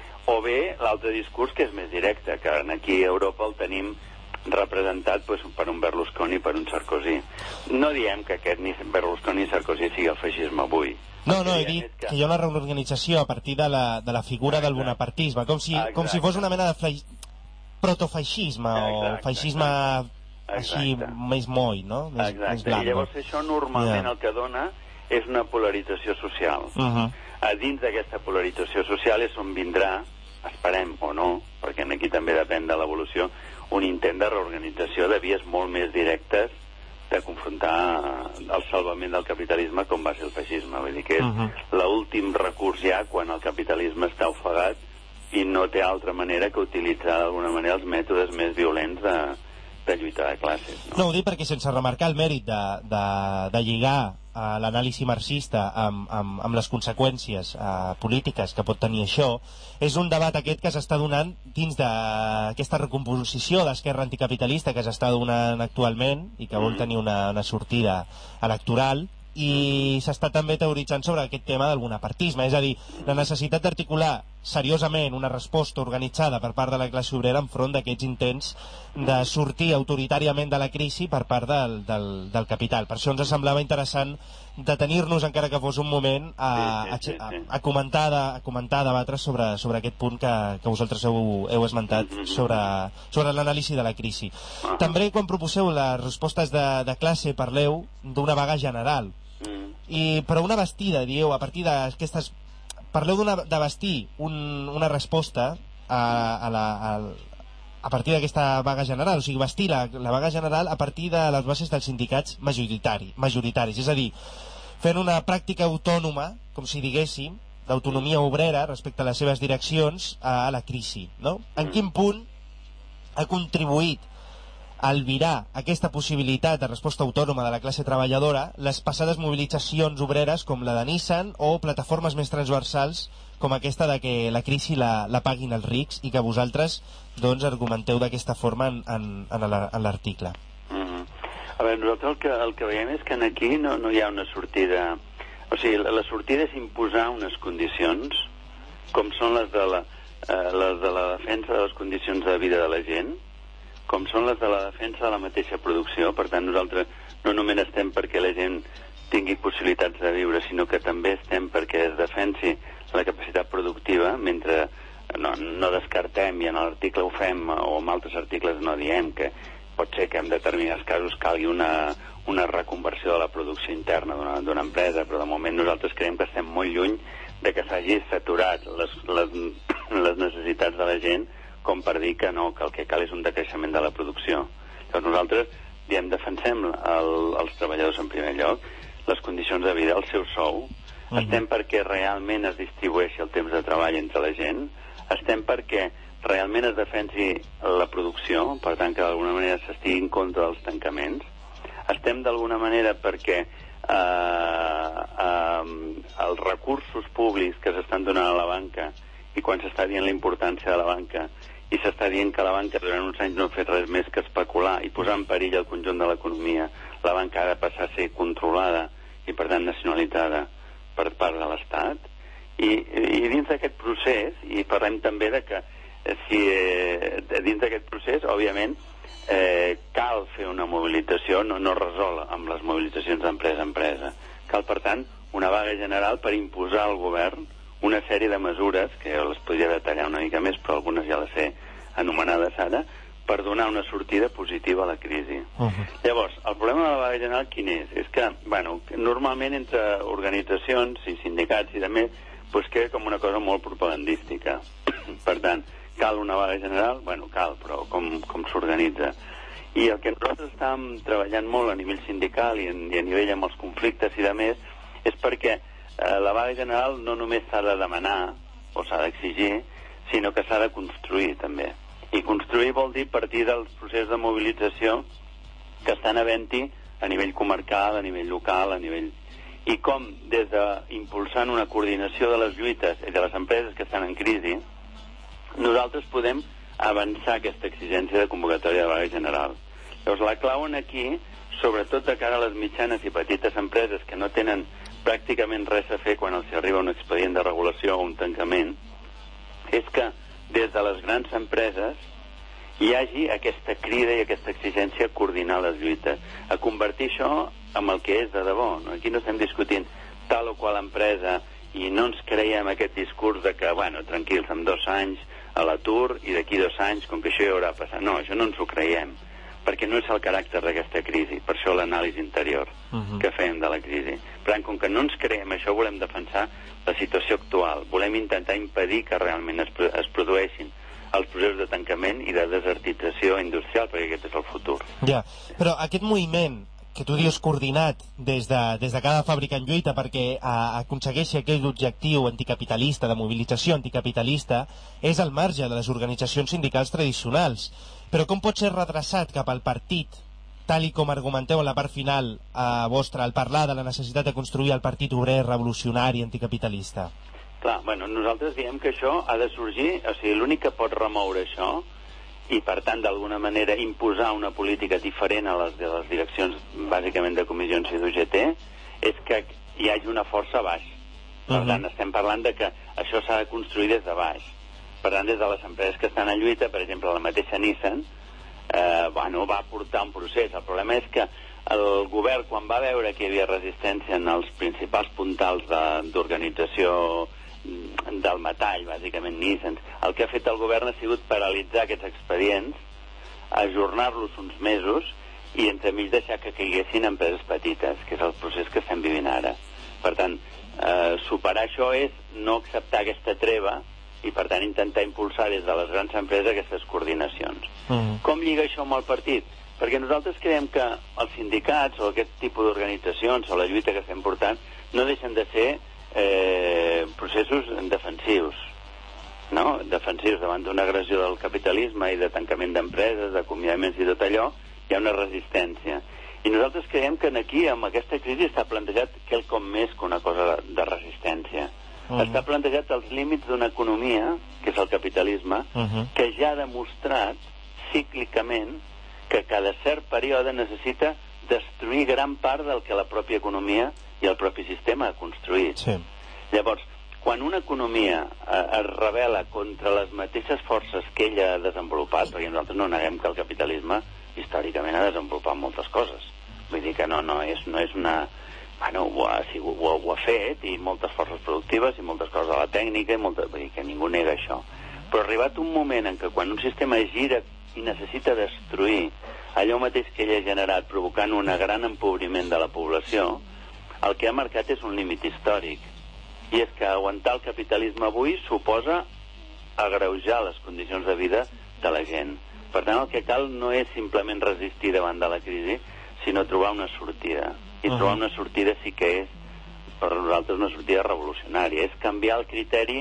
[SPEAKER 3] o bé l'altre discurs que és més directe, que aquí a Europa el tenim representat pues, per un Berlusconi i per un Sarkozy. No diem que aquest ni Berlusconi ni Sarkozy sigui el feixisme avui.
[SPEAKER 4] No, no, he dit que... que hi ha una reorganització a partir de la, de la figura del bonapartisme, com si, com si fos una mena de fle... protofeixisme o feixisme exacte. així més moll, no? Més,
[SPEAKER 3] exacte,
[SPEAKER 4] més blanc,
[SPEAKER 3] i llavors això normalment yeah. el que dona és una polarització social. Uh-huh. A dins d'aquesta polarització social és on vindrà, esperem o no, perquè aquí també depèn de l'evolució, un intent de reorganització de vies molt més directes de confrontar el salvament del capitalisme com va ser el feixisme. Vull dir que és uh-huh. l'últim recurs ja quan el capitalisme està ofegat i no té altra manera que utilitzar d'alguna manera els mètodes més violents de, de lluita de classes. No?
[SPEAKER 4] no, ho dic perquè sense remarcar el mèrit de, de, de lligar uh, l'anàlisi marxista amb, amb, amb les conseqüències uh, polítiques que pot tenir això, és un debat aquest que s'està donant dins d'aquesta recomposició d'esquerra anticapitalista que s'està donant actualment i que vol tenir una, una sortida electoral, i s'està també teoritzant sobre aquest tema del bonapartisme, és a dir, la necessitat d'articular seriosament una resposta organitzada per part de la classe obrera enfront d'aquests intents de sortir autoritàriament de la crisi per part del, del, del capital. Per això ens semblava interessant detenir-nos, encara que fos un moment, a, a, a, a, comentar, a comentar, a debatre sobre, sobre aquest punt que, que vosaltres heu, heu esmentat sobre, sobre l'anàlisi de la crisi. També quan proposeu les respostes de, de classe parleu d'una vaga general. I, però una bastida, dieu, a partir d'aquestes... Parleu de vestir un, una resposta a, a, la, a, a partir d'aquesta vaga general, o sigui, vestir la, la vaga general a partir de les bases dels sindicats majoritari, majoritaris, és a dir, fent una pràctica autònoma, com si diguéssim, d'autonomia obrera respecte a les seves direccions a, a la crisi, no? En quin punt ha contribuït a albirar aquesta possibilitat de resposta autònoma de la classe treballadora les passades mobilitzacions obreres com la de Nissan o plataformes més transversals com aquesta de que la crisi la, la paguin els rics i que vosaltres doncs, argumenteu d'aquesta forma en, en, en l'article.
[SPEAKER 3] Mm-hmm. A veure, nosaltres el que, el que veiem és que aquí no, no hi ha una sortida... O sigui, la, la sortida és imposar unes condicions com són les de la, eh, les de la defensa de les condicions de vida de la gent, com són les de la defensa de la mateixa producció. Per tant, nosaltres no només estem perquè la gent tingui possibilitats de viure, sinó que també estem perquè es defensi la capacitat productiva, mentre no, no descartem, i en l'article ho fem, o en altres articles no diem, que pot ser que en determinats casos calgui una, una reconversió de la producció interna d'una empresa, però de moment nosaltres creiem que estem molt lluny de que s'hagi saturat les, les, les necessitats de la gent com per dir que no, que el que cal és un decreixement de la producció. Llavors nosaltres diem, defensem el, els treballadors en primer lloc, les condicions de vida, el seu sou, uh-huh. estem perquè realment es distribueixi el temps de treball entre la gent, Estem perquè realment es defensi la producció, per tant que d'alguna manera s'estigui en contra dels tancaments. Estem d'alguna manera perquè eh, eh, els recursos públics que s'estan donant a la banca, i quan s'està dient la importància de la banca i s'està dient que la banca durant uns anys no ha fet res més que especular i posar en perill el conjunt de l'economia, la banca ha de passar a ser controlada i per tant nacionalitzada per part de l'Estat. I, i dins d'aquest procés, i parlem també de que si eh, dins d'aquest procés, òbviament, eh, cal fer una mobilització, no, no resol amb les mobilitzacions d'empresa a empresa. Cal, per tant, una vaga general per imposar al govern una sèrie de mesures, que jo les podria detallar una mica més, però algunes ja les he anomenades ara, per donar una sortida positiva a la crisi. Uh-huh. Llavors, el problema de la vaga general quin és? És que, bueno, normalment entre organitzacions i sindicats i demés, doncs queda com una cosa molt propagandística. Per tant, cal una vaga general? Bueno, cal, però com, com s'organitza? I el que nosaltres estàvem treballant molt a nivell sindical i, en, i a nivell amb els conflictes i demés, és perquè la vaga general no només s'ha de demanar o s'ha d'exigir, sinó que s'ha de construir també. I construir vol dir partir dels processos de mobilització que estan havent-hi a nivell comarcal, a nivell local, a nivell... I com des d'impulsant una coordinació de les lluites i de les empreses que estan en crisi, nosaltres podem avançar aquesta exigència de convocatòria de vaga general. Llavors la clau aquí, sobretot de cara a les mitjanes i petites empreses que no tenen pràcticament res a fer quan els arriba un expedient de regulació o un tancament, és que des de les grans empreses hi hagi aquesta crida i aquesta exigència a coordinar les lluites, a convertir això en el que és de debò. No? Aquí no estem discutint tal o qual empresa i no ens creiem aquest discurs de que, bueno, tranquils, en dos anys a l'atur i d'aquí dos anys, com que això ja haurà passat. No, això no ens ho creiem, perquè no és el caràcter d'aquesta crisi, per això l'anàlisi interior uh-huh. que fem de la crisi. Per tant, com que no ens creiem això, volem defensar la situació actual, volem intentar impedir que realment es, es produeixin els processos de tancament i de desertització industrial, perquè aquest és el futur.
[SPEAKER 4] Ja, però aquest moviment que tu dius coordinat des de, des de cada fàbrica en lluita perquè a, aconsegueixi aquell objectiu anticapitalista, de mobilització anticapitalista, és al marge de les organitzacions sindicals tradicionals. Però com pot ser redreçat cap al partit, tal i com argumenteu en la part final eh, vostra, al parlar de la necessitat de construir el partit obrer revolucionari anticapitalista?
[SPEAKER 3] Clar, bueno, nosaltres diem que això ha de sorgir, o sigui, l'únic que pot remoure això i, per tant, d'alguna manera imposar una política diferent a les de les direccions, bàsicament de comissions i d'U G T, és que hi hagi una força baix. Per uh-huh. tant, estem parlant de que això s'ha de construir des de baix. Per tant, des de les empreses que estan en lluita, per exemple, la mateixa Nissan, eh, bueno, va portar un procés. El problema és que el govern, quan va veure que hi havia resistència en els principals puntals d'organització del metall, bàsicament Nissan, el que ha fet el govern ha sigut paralitzar aquests expedients, ajornar-los uns mesos i entremig deixar que caiguessin empreses petites, que és el procés que estem vivint ara. Per tant, eh, superar això és no acceptar aquesta treva i, per tant, intentar impulsar des de les grans empreses aquestes coordinacions. Mm. Com lliga això amb el partit? Perquè nosaltres creiem que els sindicats o aquest tipus d'organitzacions o la lluita que estem portant no deixen de ser eh, processos defensius, no? Defensius davant d'una agressió del capitalisme i de tancament d'empreses, d'acomiadaments i tot allò, hi ha una resistència. I nosaltres creiem que aquí, amb aquesta crisi, està plantejat quelcom més que una cosa de, de resistència. Uh-huh. Està plantejat els límits d'una economia, que és el capitalisme, uh-huh. que ja ha demostrat cíclicament que cada cert període necessita destruir gran part del que la pròpia economia i el propi sistema ha construït. Sí. Llavors, quan una economia eh, es rebel·la contra les mateixes forces que ella ha desenvolupat, perquè nosaltres no neguem que el capitalisme històricament ha desenvolupat moltes coses. Vull dir que no, no, és, no és una... Bueno, ho ha, sí, ho, ho ha fet, i moltes forces productives i moltes coses de la tècnica, i molta, vull dir que ningú nega això. Però ha arribat un moment en què quan un sistema gira i necessita destruir allò mateix que ell ha generat, provocant un gran empobriment de la població, el que ha marcat és un límit històric. I és que aguantar el capitalisme avui suposa agreujar les condicions de vida de la gent. Per tant, el que cal no és simplement resistir davant de la crisi, sinó trobar una sortida. I uh-huh. trobar una sortida sí que és, per nosaltres, una sortida revolucionària. És canviar el criteri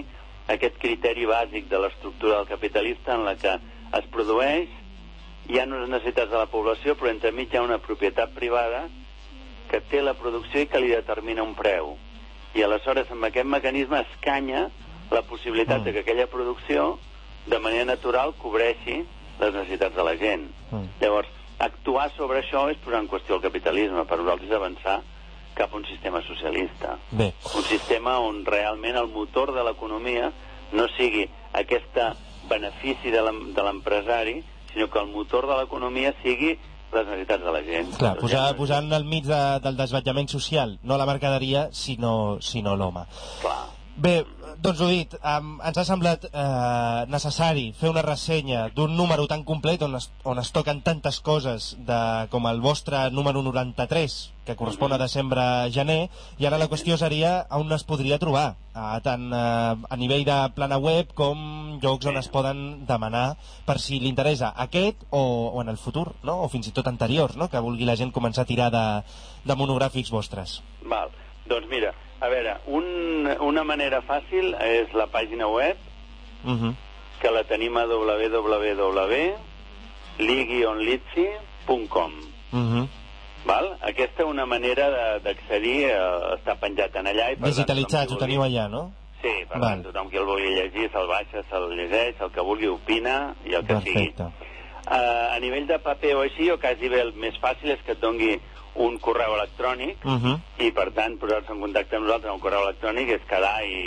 [SPEAKER 3] aquest criteri bàsic de l'estructura del capitalista en la que es produeix, hi ha unes necessitats de la població, però entremig hi ha una propietat privada que té la producció i que li determina un preu. I aleshores amb aquest mecanisme escanya la possibilitat mm. de que aquella producció de manera natural cobreixi les necessitats de la gent. Mm. Llavors, actuar sobre això és posar en qüestió el capitalisme. Per nosaltres és avançar cap a un sistema socialista.
[SPEAKER 4] Bé.
[SPEAKER 3] Un sistema on realment el motor de l'economia no sigui aquest benefici de l'empresari, sinó que el motor de l'economia sigui les necessitats de la gent.
[SPEAKER 4] Clar, posar, posant al mig de, del desvetllament social, no la mercaderia, sinó, sinó l'home.
[SPEAKER 3] Clar.
[SPEAKER 4] Bé, doncs ho dit, um, ens ha semblat eh, necessari fer una ressenya d'un número tan complet on es, on es toquen tantes coses de, com el vostre número noranta-tres, que correspon a desembre-gener, i ara la qüestió seria on es podria trobar, eh, tant eh, a nivell de plana web com llocs on es poden demanar per si li interessa aquest o, o en el futur, no? O fins i tot anteriors, no? Que vulgui la gent començar a tirar de, de monogràfics vostres.
[SPEAKER 3] Val, doncs mira, a veure, un, una manera fàcil és la pàgina web,
[SPEAKER 4] uh-huh.
[SPEAKER 3] que la tenim a w w w punt li guion litsi punt com.
[SPEAKER 4] Uh-huh.
[SPEAKER 3] Val? Aquesta és una manera d'accedir, eh, està penjat en allà. I per
[SPEAKER 4] digitalitzats,
[SPEAKER 3] tant,
[SPEAKER 4] ho teniu allà, no?
[SPEAKER 3] Sí, per Val. tant, tothom qui el vulgui llegir se'l baixa, se'l llegeix, el que vulgui opina i el que
[SPEAKER 4] Perfecte.
[SPEAKER 3] sigui. Uh, a nivell de paper o així, o quasi bé el més fàcil és que et dongui un correu electrònic
[SPEAKER 4] uh-huh.
[SPEAKER 3] i per tant posar-se en contacte amb nosaltres amb un correu electrònic és quedar i,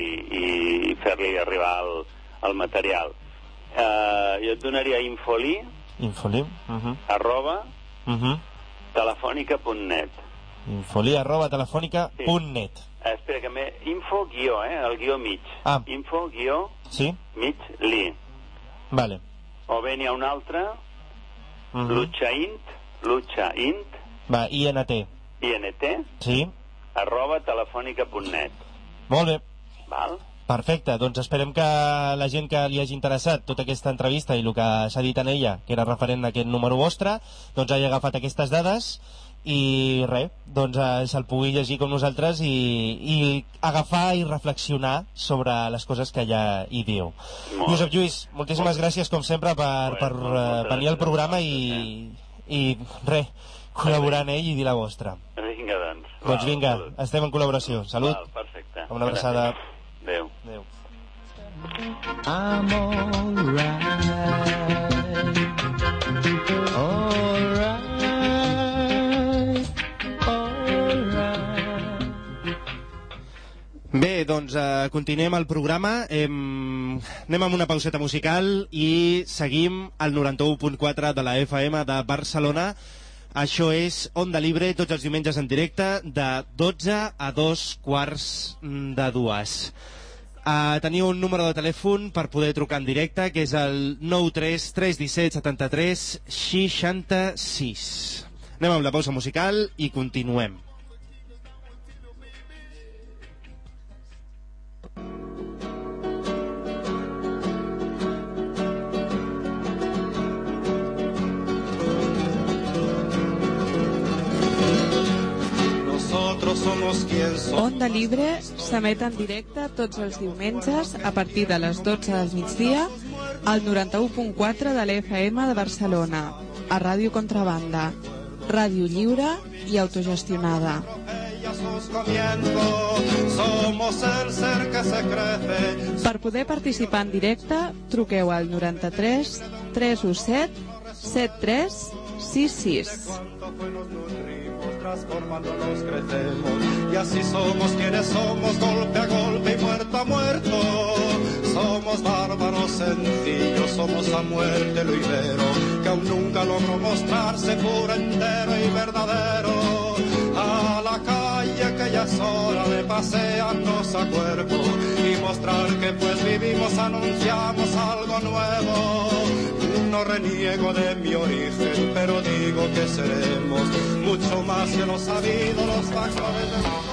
[SPEAKER 3] i fer-li arribar el, el material. Uh, jo et donaria infoli
[SPEAKER 4] infoli uh-huh.
[SPEAKER 3] arroba
[SPEAKER 4] uh-huh.
[SPEAKER 3] telefònica punt net
[SPEAKER 4] infoli arroba telefònica punt net
[SPEAKER 3] sí. uh, espera que me... info guió, eh? El guió mig
[SPEAKER 4] ah.
[SPEAKER 3] info guió
[SPEAKER 4] sí?
[SPEAKER 3] mig li
[SPEAKER 4] vale.
[SPEAKER 3] O bé n'hi ha un altre uh-huh. luchaint luchaint
[SPEAKER 4] va, I N T
[SPEAKER 3] I N T
[SPEAKER 4] sí?
[SPEAKER 3] arroba telefònica punt net.
[SPEAKER 4] Molt bé.
[SPEAKER 3] Val?
[SPEAKER 4] Perfecte, doncs esperem que la gent que li hagi interessat tota aquesta entrevista i el que s'ha dit en ella, que era referent a aquest número vostre, doncs hagi agafat aquestes dades i res, doncs eh, se'l pugui llegir com nosaltres i, i agafar i reflexionar sobre les coses que allà hi diu. Molt. Josep Lluís, moltíssimes molt. gràcies com sempre per, per uh, venir al programa i, i res, col·laborar en ell i dir la vostra.
[SPEAKER 3] Vinga, doncs.
[SPEAKER 4] Doncs vinga, estem en col·laboració. Salut.
[SPEAKER 3] Val, perfecte.
[SPEAKER 4] Una abraçada.
[SPEAKER 3] Adéu.
[SPEAKER 4] Adéu.
[SPEAKER 2] I'm all right. All right. All right.
[SPEAKER 1] Bé, doncs eh, continuem el programa. Hem... Anem amb una pauseta musical i seguim al noranta-u punt quatre de la F M de Barcelona. Això és Onda Libre, tots els diumenges en directe, de dotze a dos quarts de dues. Uh, teniu un número de telèfon per poder trucar en directe, que és el nou tres tres un set set tres sis sis. Anem amb la pausa musical i continuem.
[SPEAKER 5] Onda Libre s'emet en directe tots els diumenges a partir de les dotze del migdia al noranta-u punt quatre de l'F M de Barcelona, a Ràdio Contrabanda, ràdio lliure i autogestionada. Per poder participar en directe, truqueu al noranta-tres tres u set set tres sis sis.
[SPEAKER 2] Transformándonos crecemos y así somos quienes somos, golpe a golpe y muerto a muerto. Somos bárbaros sencillos, somos a muerte lo ibero, que aún nunca logró mostrarse puro, entero y verdadero. A la calle que ya es hora de pasearnos a cuerpo y mostrar que pues vivimos, anunciamos algo nuevo. No reniego de mi origen, pero digo que seremos mucho más que lo sabido, los factores de la...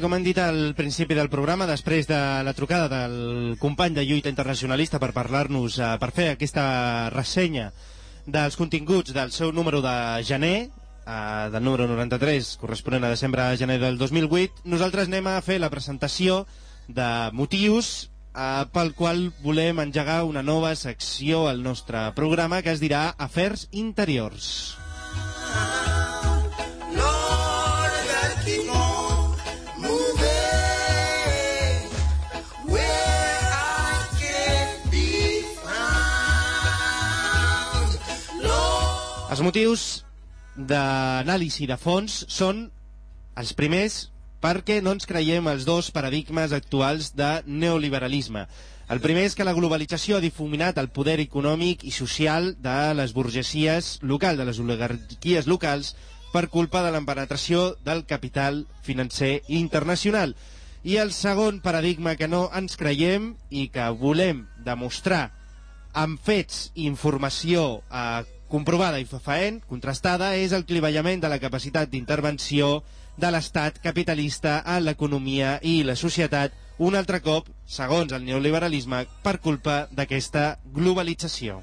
[SPEAKER 1] com hem dit al principi del programa, després de la trucada del company de lluita internacionalista per parlar-nos, eh, per fer aquesta ressenya dels continguts del seu número de gener, eh, del número noranta-tres, corresponent a desembre a gener del dos mil vuit, nosaltres anem a fer la presentació de motius eh, pel qual volem engegar una nova secció al nostre programa que es dirà Afers Interiors. Els motius d'anàlisi de fons són els primers perquè no ens creiem els dos paradigmes actuals de neoliberalisme. El primer és que la globalització ha difuminat el poder econòmic i social de les burgesies locals, de les oligarquies locals, per culpa de l'empenetració del capital financer internacional. I el segon paradigma que no ens creiem i que volem demostrar amb fets i informació eh, comprovada i fefaent, contrastada, és el clivellament de la capacitat d'intervenció de l'estat capitalista en l'economia i la societat, un altre cop, segons el neoliberalisme, per culpa d'aquesta globalització.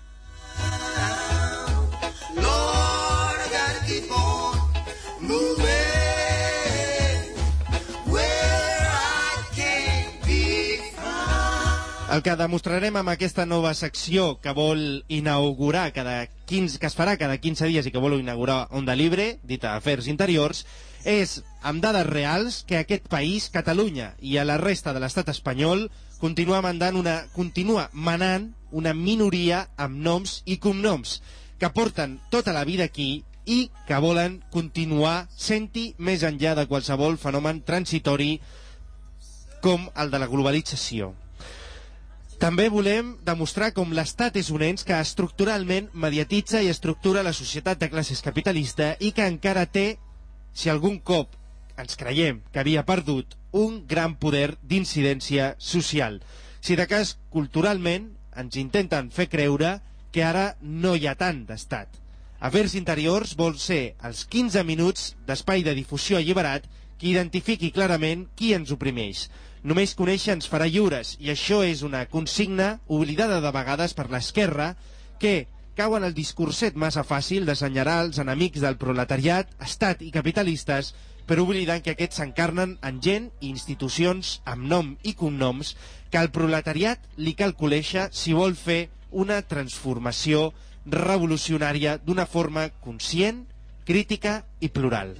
[SPEAKER 1] El que demostrarem amb aquesta nova secció que vol inaugurar cada quinze, que es farà cada quinze dies i que vol inaugurar Onda Libre, dita Afers Interiors, és, amb dades reals, que aquest país, Catalunya, i a la resta de l'estat espanyol, continua mandant una, continua manant una minoria amb noms i cognoms, que porten tota la vida aquí i que volen continuar sent-hi més enllà de qualsevol fenomen transitori com el de la globalització. També volem demostrar com l'Estat és un ens que estructuralment mediatitza i estructura la societat de classes capitalista i que encara té, si algun cop ens creiem que havia perdut, un gran poder d'incidència social. Si de cas, culturalment, ens intenten fer creure que ara no hi ha tant d'Estat. Afers Interiors vol ser els quinze minuts d'espai de difusió alliberat que identifiqui clarament qui ens oprimeix. Només conèixer ens farà lliures, i això és una consigna oblidada de vegades per l'esquerra, que cau en el discurset massa fàcil d'assenyalar els enemics del proletariat, estat i capitalistes, però oblidant que aquests s'encarnen en gent i institucions amb nom i cognoms que al proletariat li cal conèixer si vol fer una transformació revolucionària d'una forma conscient, crítica i plural.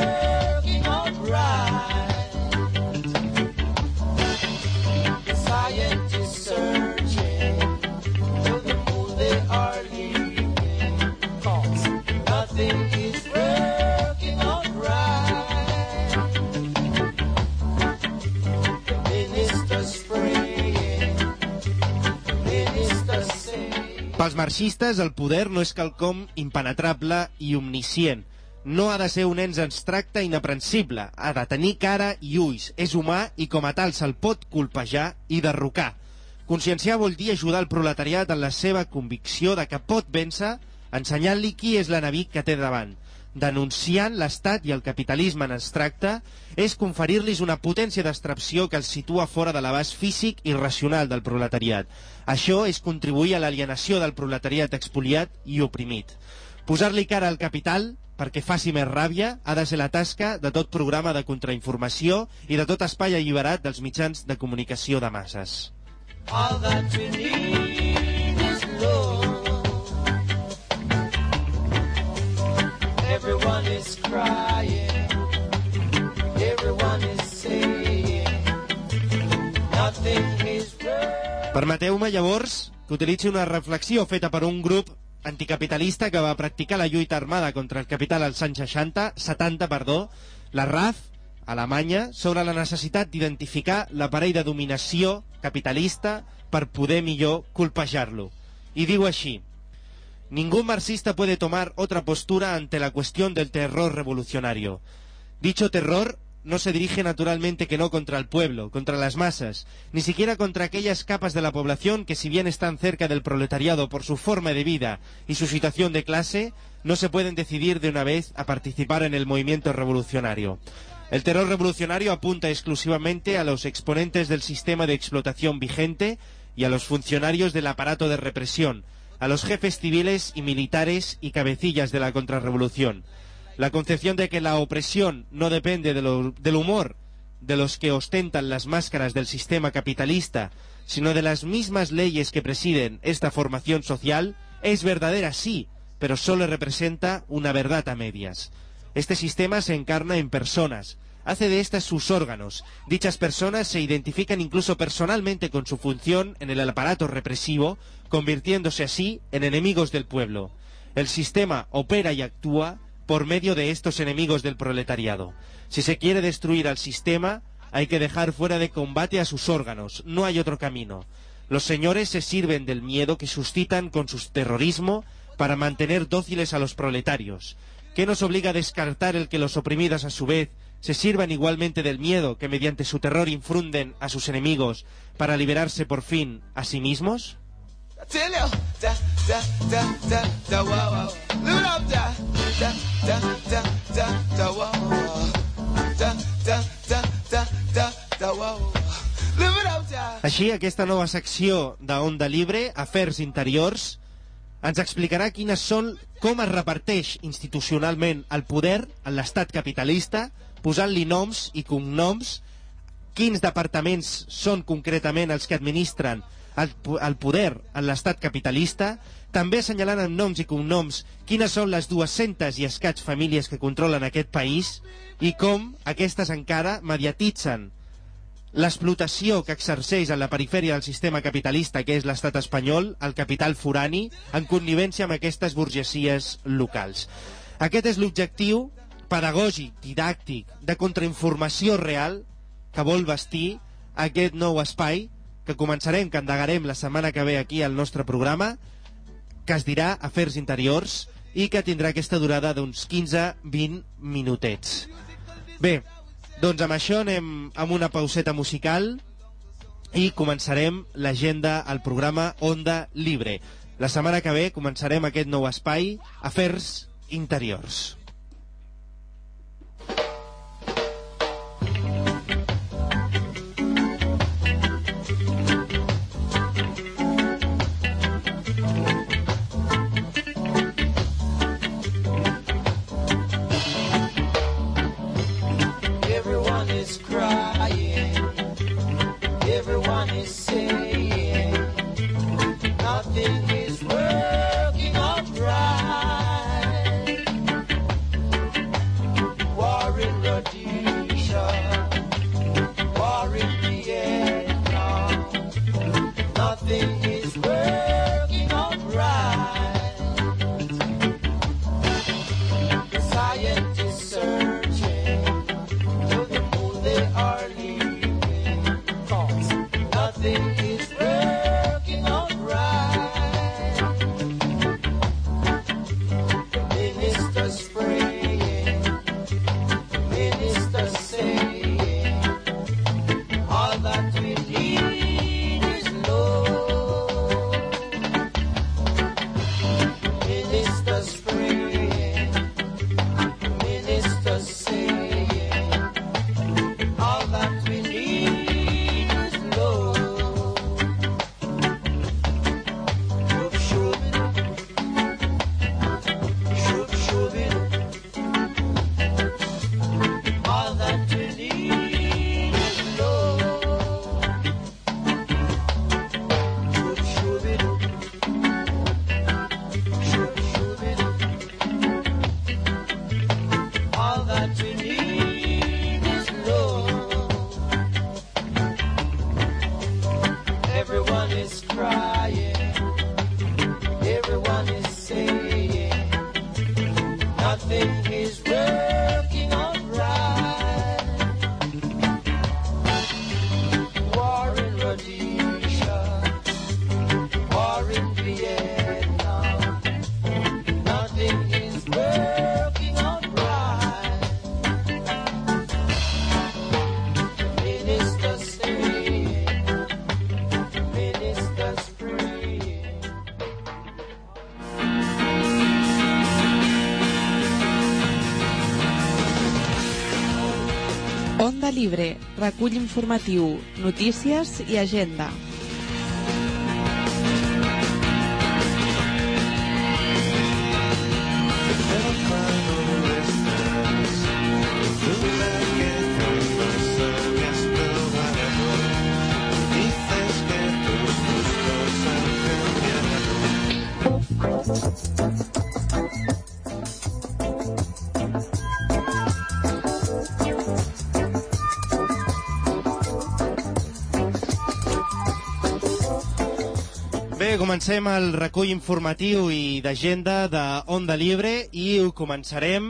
[SPEAKER 1] Pels marxistes, el poder no és quelcom impenetrable i omniscient. No ha de ser un ens abstracte i inaprensible. Ha de tenir cara i ulls. És humà i com a tal se'l pot colpejar i derrocar. Conscienciar vol dir ajudar el proletariat en la seva convicció de que pot vèncer ensenyant-li qui és l'enemic que té davant. Denunciant l'Estat i el capitalisme en abstracte és conferir-los una potència d'extracció que els situa fora de l'abast físic i racional del proletariat. Això és contribuir a l'alienació del proletariat expoliat i oprimit. Posar-li cara al capital perquè faci més ràbia ha de ser la tasca de tot programa de contrainformació i de tot espai alliberat dels mitjans de comunicació de masses. All that you need is love. Everyone is crying, everyone is saying, nothing is right. Permeteu-me llavors que utilitzi una reflexió feta per un grup anticapitalista que va practicar la lluita armada contra el capital als anys seixanta, setanta, perdó, la R A F, Alemanya, sobre la necessitat d'identificar l'aparell de dominació capitalista per poder millor colpejar-lo. Y digo así: ningún marxista puede tomar otra postura ante la cuestión del terror revolucionario. Dicho terror no se dirige naturalmente que no contra el pueblo, contra las masas, ni siquiera contra aquellas capas de la población que, si bien están cerca del proletariado por su forma de vida y su situación de clase, no se pueden decidir de una vez a participar en el movimiento revolucionario. El terror revolucionario apunta exclusivamente a los exponentes del sistema de explotación vigente y a los funcionarios del aparato de represión, a los jefes civiles y militares y cabecillas de la contrarrevolución. La concepción de que la opresión no depende de lo, del humor de los que ostentan las máscaras del sistema capitalista, sino de las mismas leyes que presiden esta formación social, es verdadera, sí, pero solo representa una verdad a medias. Este sistema se encarna en personas, hace de estas sus órganos. Dichas personas se identifican incluso personalmente con su función en el aparato represivo, convirtiéndose así en enemigos del pueblo. El sistema opera y actúa por medio de estos enemigos del proletariado. Si se quiere destruir al sistema, hay que dejar fuera de combate a sus órganos. No hay otro camino. Los señores se sirven del miedo que suscitan con su terrorismo para mantener dóciles a los proletarios. ¿Qué nos obliga a descartar el que los oprimidos a su vez se sirvan igualmente del miedo que mediante su terror infunden a sus enemigos para liberarse por fin a sí mismos? Així, aquesta nova secció d'Onda Libre, Afers Interiors, ens explicarà quines són, com es reparteix institucionalment el poder en l'estat capitalista, posant-li noms i cognoms, quins departaments són concretament els que administren el, el poder en l'estat capitalista, també assenyalant amb noms i cognoms quines són les dues-centes i escaig famílies que controlen aquest país i com aquestes encara mediatitzen l'explotació que exerceix en la perifèria del sistema capitalista, que és l'estat espanyol, el capital forani, en connivència amb aquestes burgesies locals. Aquest és l'objectiu pedagògic, didàctic, de contrainformació real que vol vestir aquest nou espai que començarem, que endegarem la setmana que ve aquí al nostre programa, que es dirà Afers Interiors i que tindrà aquesta durada d'uns quinze a vint minutets. Bé, doncs amb això anem amb una pauseta musical i començarem l'agenda al programa Onda Libre. La setmana que ve començarem aquest nou espai, Afers Interiors.
[SPEAKER 5] Libre, recull informatiu, notícies i agenda.
[SPEAKER 1] Bé, comencem el recull informatiu i d'agenda de Onda Libre i ho començarem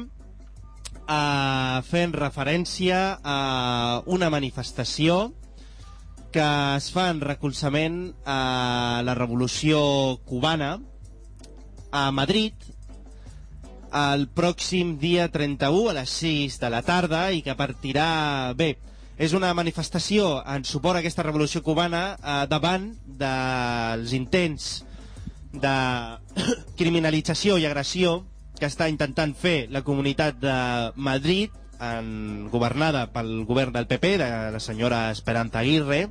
[SPEAKER 1] a fent referència a una manifestació que es fa en recolzament a la revolució cubana a Madrid el pròxim dia trenta-u a les sis de la tarda i que partirà... Bé, és una manifestació en suport a aquesta revolució cubana eh, davant dels intents de criminalització i agressió que està intentant fer la comunitat de Madrid, en, governada pel govern del P P, de la senyora Esperanza Aguirre,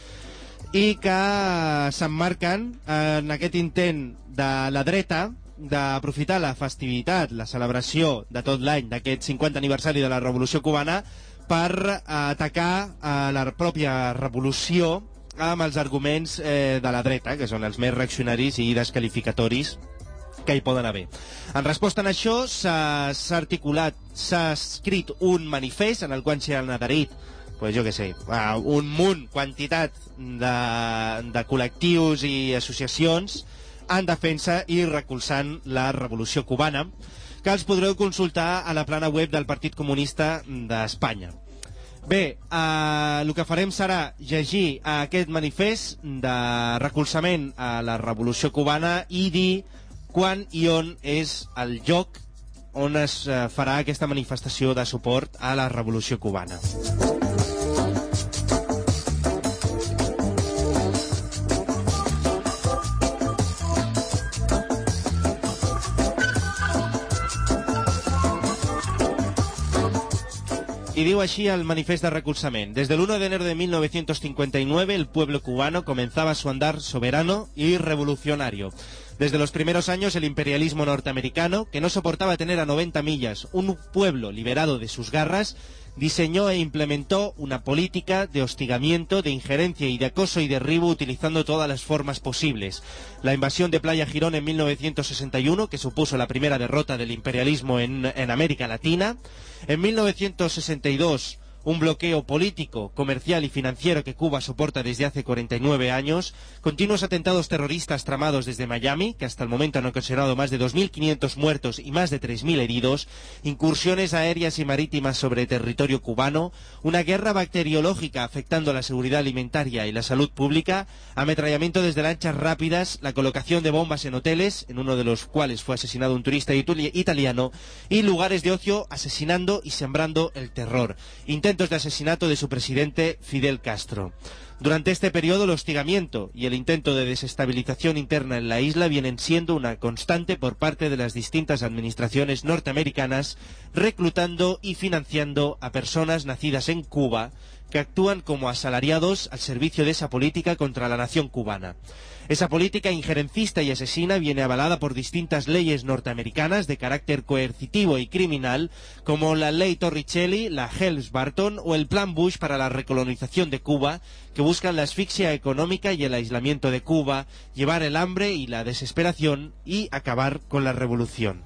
[SPEAKER 1] i que s'emmarquen en aquest intent de la dreta d'aprofitar la festivitat, la celebració de tot l'any d'aquest cinquanta aniversari de la revolució cubana per atacar a la pròpia revolució amb els arguments eh, de la dreta, que són els més reaccionaris i desqualificatoris que hi poden haver. En resposta a això s'ha articulat, s'ha escrit un manifest en el qual s'hi han adherit, pues jo què sé, un munt, quantitat de, de col·lectius i associacions en defensa i recolzant la revolució cubana, que els podreu consultar a la plana web del Partit Comunista d'Espanya. Bé, eh, el que farem serà llegir aquest manifest de recolzament a la revolució cubana i dir quan i on és el lloc on es eh, farà aquesta manifestació de suport a la revolució cubana. Y digo así al manifiesto de recolzament. Desde el uno de enero de mil novecientos cincuenta y nueve, el pueblo cubano comenzaba su andar soberano y revolucionario. Desde los primeros años, el imperialismo norteamericano, que no soportaba tener a noventa millas un pueblo liberado de sus garras, diseñó e implementó una política de hostigamiento, de injerencia y de acoso y derribo utilizando todas las formas posibles. La invasión de Playa Girón en mil novecientos sesenta y uno, que supuso la primera derrota del imperialismo en, en América Latina. En mil novecientos sesenta y dos, un bloqueo político, comercial y financiero que Cuba soporta desde hace cuarenta y nueve años, continuos atentados terroristas tramados desde Miami, que hasta el momento han ocasionado más de dos mil quinientos muertos y más de tres mil heridos, incursiones aéreas y marítimas sobre territorio cubano, una guerra bacteriológica afectando la seguridad alimentaria y la salud pública, ametrallamiento desde lanchas rápidas, la colocación de bombas en hoteles, en uno de los cuales fue asesinado un turista italiano, y lugares de ocio asesinando y sembrando el terror. Intentos de asesinato de su presidente Fidel Castro. Durante este periodo, el hostigamiento y el intento de desestabilización interna en la isla vienen siendo una constante por parte de las distintas administraciones norteamericanas, reclutando y financiando a personas nacidas en Cuba que actúan como asalariados al servicio de esa política contra la nación cubana. Esa política injerencista y asesina viene avalada por distintas leyes norteamericanas de carácter coercitivo y criminal, como la Ley Torricelli, la Helms-Burton o el Plan Bush para la recolonización de Cuba, que buscan la asfixia económica y el aislamiento de Cuba, llevar el hambre y la desesperación y acabar con la revolución.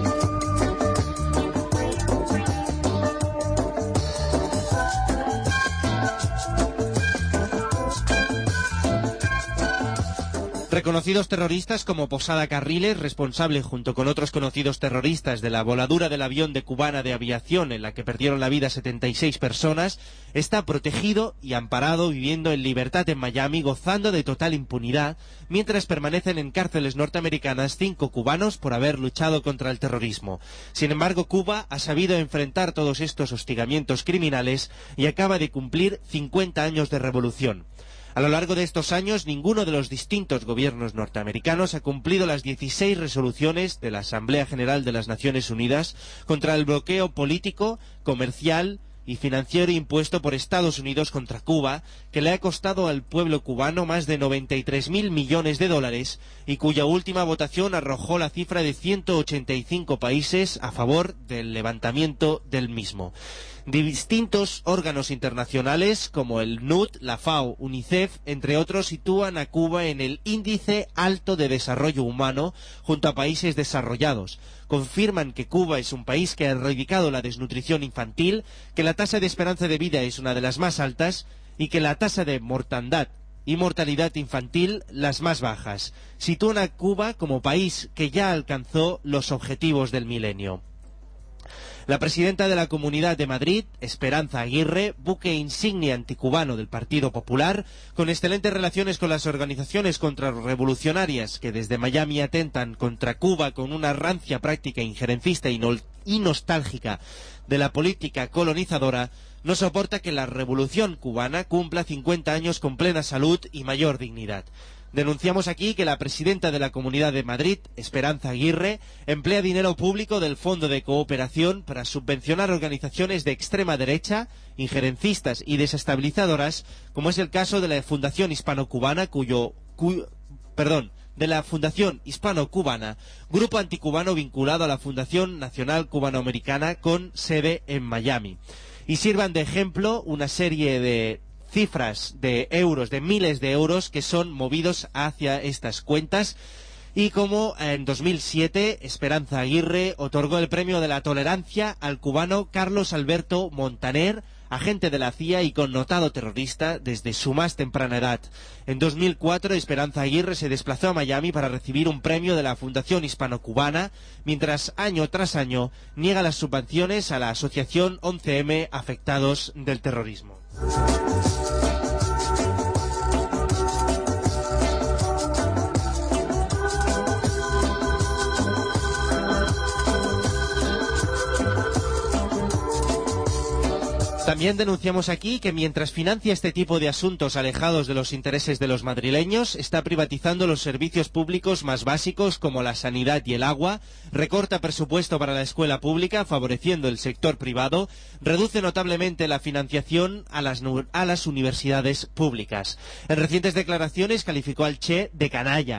[SPEAKER 1] Reconocidos terroristas como Posada Carriles, responsable junto con otros conocidos terroristas de la voladura del avión de Cubana de Aviación en la que perdieron la vida setenta y seis personas, está protegido y amparado viviendo en libertad en Miami, gozando de total impunidad, mientras permanecen en cárceles norteamericanas cinco cubanos por haber luchado contra el terrorismo. Sin embargo, Cuba ha sabido enfrentar todos estos hostigamientos criminales y acaba de cumplir cincuenta años de revolución. A lo largo de estos años, ninguno de los distintos gobiernos norteamericanos ha cumplido las dieciséis resoluciones de la Asamblea General de las Naciones Unidas contra el bloqueo político, comercial y financiero impuesto por Estados Unidos contra Cuba, que le ha costado al pueblo cubano más de noventa y tres mil millones de dólares y cuya última votación arrojó la cifra de ciento ochenta y cinco países a favor del levantamiento del mismo. Distintos órganos internacionales como el N U D, la FAO, UNICEF, entre otros, sitúan a Cuba en el índice alto de desarrollo humano junto a países desarrollados. Confirman que Cuba es un país que ha erradicado la desnutrición infantil, que la tasa de esperanza de vida es una de las más altas y que la tasa de mortandad y mortalidad infantil las más bajas. Sitúan a Cuba como país que ya alcanzó los objetivos del milenio. La presidenta de la Comunidad de Madrid, Esperanza Aguirre, buque insignia anticubano del Partido Popular, con excelentes relaciones con las organizaciones contrarrevolucionarias que desde Miami atentan contra Cuba con una rancia práctica injerencista y, no, y nostálgica de la política colonizadora, no soporta que la revolución cubana cumpla cincuenta años con plena salud y mayor dignidad. Denunciamos aquí que la presidenta de la Comunidad de Madrid, Esperanza Aguirre, emplea dinero público del Fondo de Cooperación para subvencionar organizaciones de extrema derecha, injerencistas y desestabilizadoras, como es el caso de la Fundación Hispano-Cubana, cuyo, cuyo perdón, de la Fundación Hispano-Cubana, grupo anticubano vinculado a la Fundación Nacional Cubanoamericana con sede en Miami. Y sirvan de ejemplo una serie de cifras de euros, de miles de euros que son movidos hacia estas cuentas, y como en dos mil siete Esperanza Aguirre otorgó el premio de la tolerancia al cubano Carlos Alberto Montaner, agente de la C I A y connotado terrorista desde su más temprana edad. En dos mil cuatro Esperanza Aguirre se desplazó a Miami para recibir un premio de la Fundación Hispano-Cubana, mientras año tras año niega las subvenciones a la asociación once eme Afectados del Terrorismo. También denunciamos aquí que mientras financia este tipo de asuntos alejados de los intereses de los madrileños, está privatizando los servicios públicos más básicos como la sanidad y el agua, recorta presupuesto para la escuela pública favoreciendo el sector privado, reduce notablemente la financiación a las, a las universidades públicas. En recientes declaraciones calificó al Che de canalla.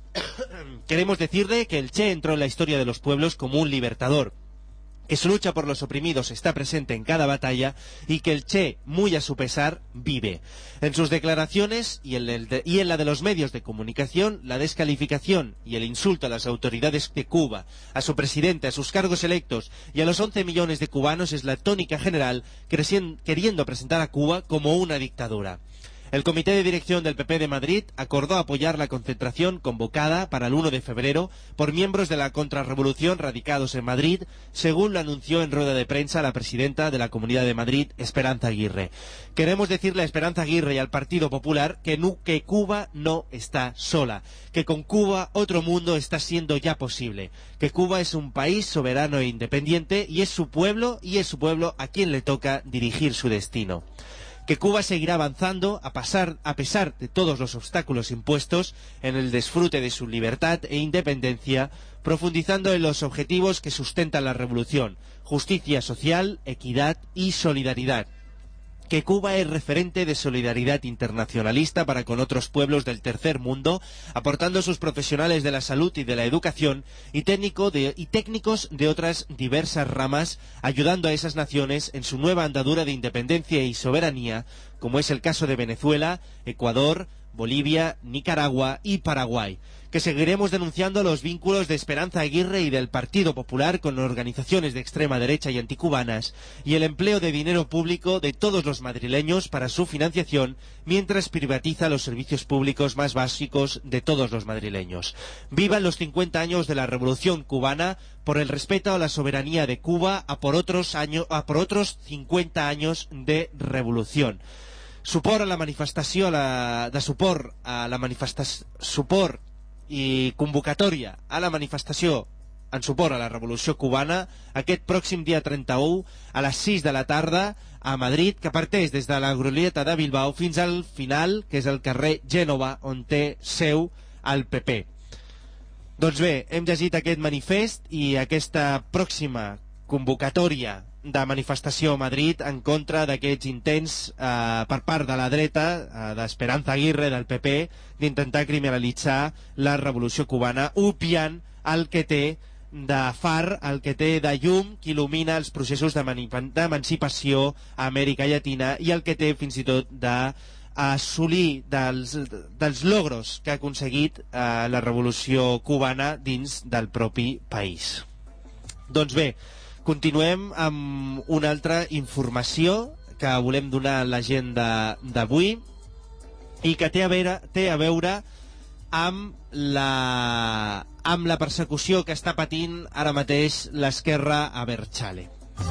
[SPEAKER 1] Queremos decirle que el Che entró en la historia de los pueblos como un libertador, que su lucha por los oprimidos está presente en cada batalla y que el Che, muy a su pesar, vive. En sus declaraciones y en, el de, y en la de los medios de comunicación, la descalificación y el insulto a las autoridades de Cuba, a su presidente, a sus cargos electos y a los once millones de cubanos es la tónica general, queriendo presentar a Cuba como una dictadura. El Comité de Dirección del P P de Madrid acordó apoyar la concentración convocada para el uno de febrero por miembros de la contrarrevolución radicados en Madrid, según lo anunció en rueda de prensa la presidenta de la Comunidad de Madrid, Esperanza Aguirre. Queremos decirle a Esperanza Aguirre y al Partido Popular que, no, que Cuba no está sola, que con Cuba otro mundo está siendo ya posible, que Cuba es un país soberano e independiente y es su pueblo y es su pueblo a quien le toca dirigir su destino. Que Cuba seguirá avanzando a, pasar, a pesar de todos los obstáculos impuestos en el disfrute de su libertad e independencia, profundizando en los objetivos que sustentan la revolución: justicia social, equidad y solidaridad. Que Cuba es referente de solidaridad internacionalista para con otros pueblos del tercer mundo, aportando sus profesionales de la salud y de la educación y, técnico de, y técnicos de otras diversas ramas, ayudando a esas naciones en su nueva andadura de independencia y soberanía, como es el caso de Venezuela, Ecuador, Bolivia, Nicaragua y Paraguay. Que seguiremos denunciando los vínculos de Esperanza Aguirre y del Partido Popular con organizaciones de extrema derecha y anticubanas y el empleo de dinero público de todos los madrileños para su financiación mientras privatiza los servicios públicos más básicos de todos los madrileños. Vivan los cincuenta años de la Revolución Cubana, por el respeto a la soberanía de Cuba, a por otros, año, a por otros cincuenta años de revolución. Suport a la manifestació, la, de suport a la manifestació, suport i convocatòria a la manifestació en suport a la Revolució Cubana aquest pròxim dia trenta-u a les sis de la tarda a Madrid, que parteix des de la Glorieta de Bilbao fins al final, que és el carrer Gènova, on té seu el P P. Doncs bé, hem llegit aquest manifest i aquesta pròxima convocatòria de manifestació a Madrid en contra d'aquests intents eh, per part de la dreta, eh, d'Esperanza Aguirre, del P P, d'intentar criminalitzar la revolució cubana, obviant el que té de far, el que té de llum que il·lumina els processos d'emancipació a Amèrica Llatina i el que té fins i tot de assolir dels, dels logros que ha aconseguit eh, la revolució cubana dins del propi país. Doncs bé, continuem amb una altra informació que volem donar a la gent d'avui i que té a veure, té a veure amb la, amb la persecució que està patint ara mateix l'esquerra a Berchale.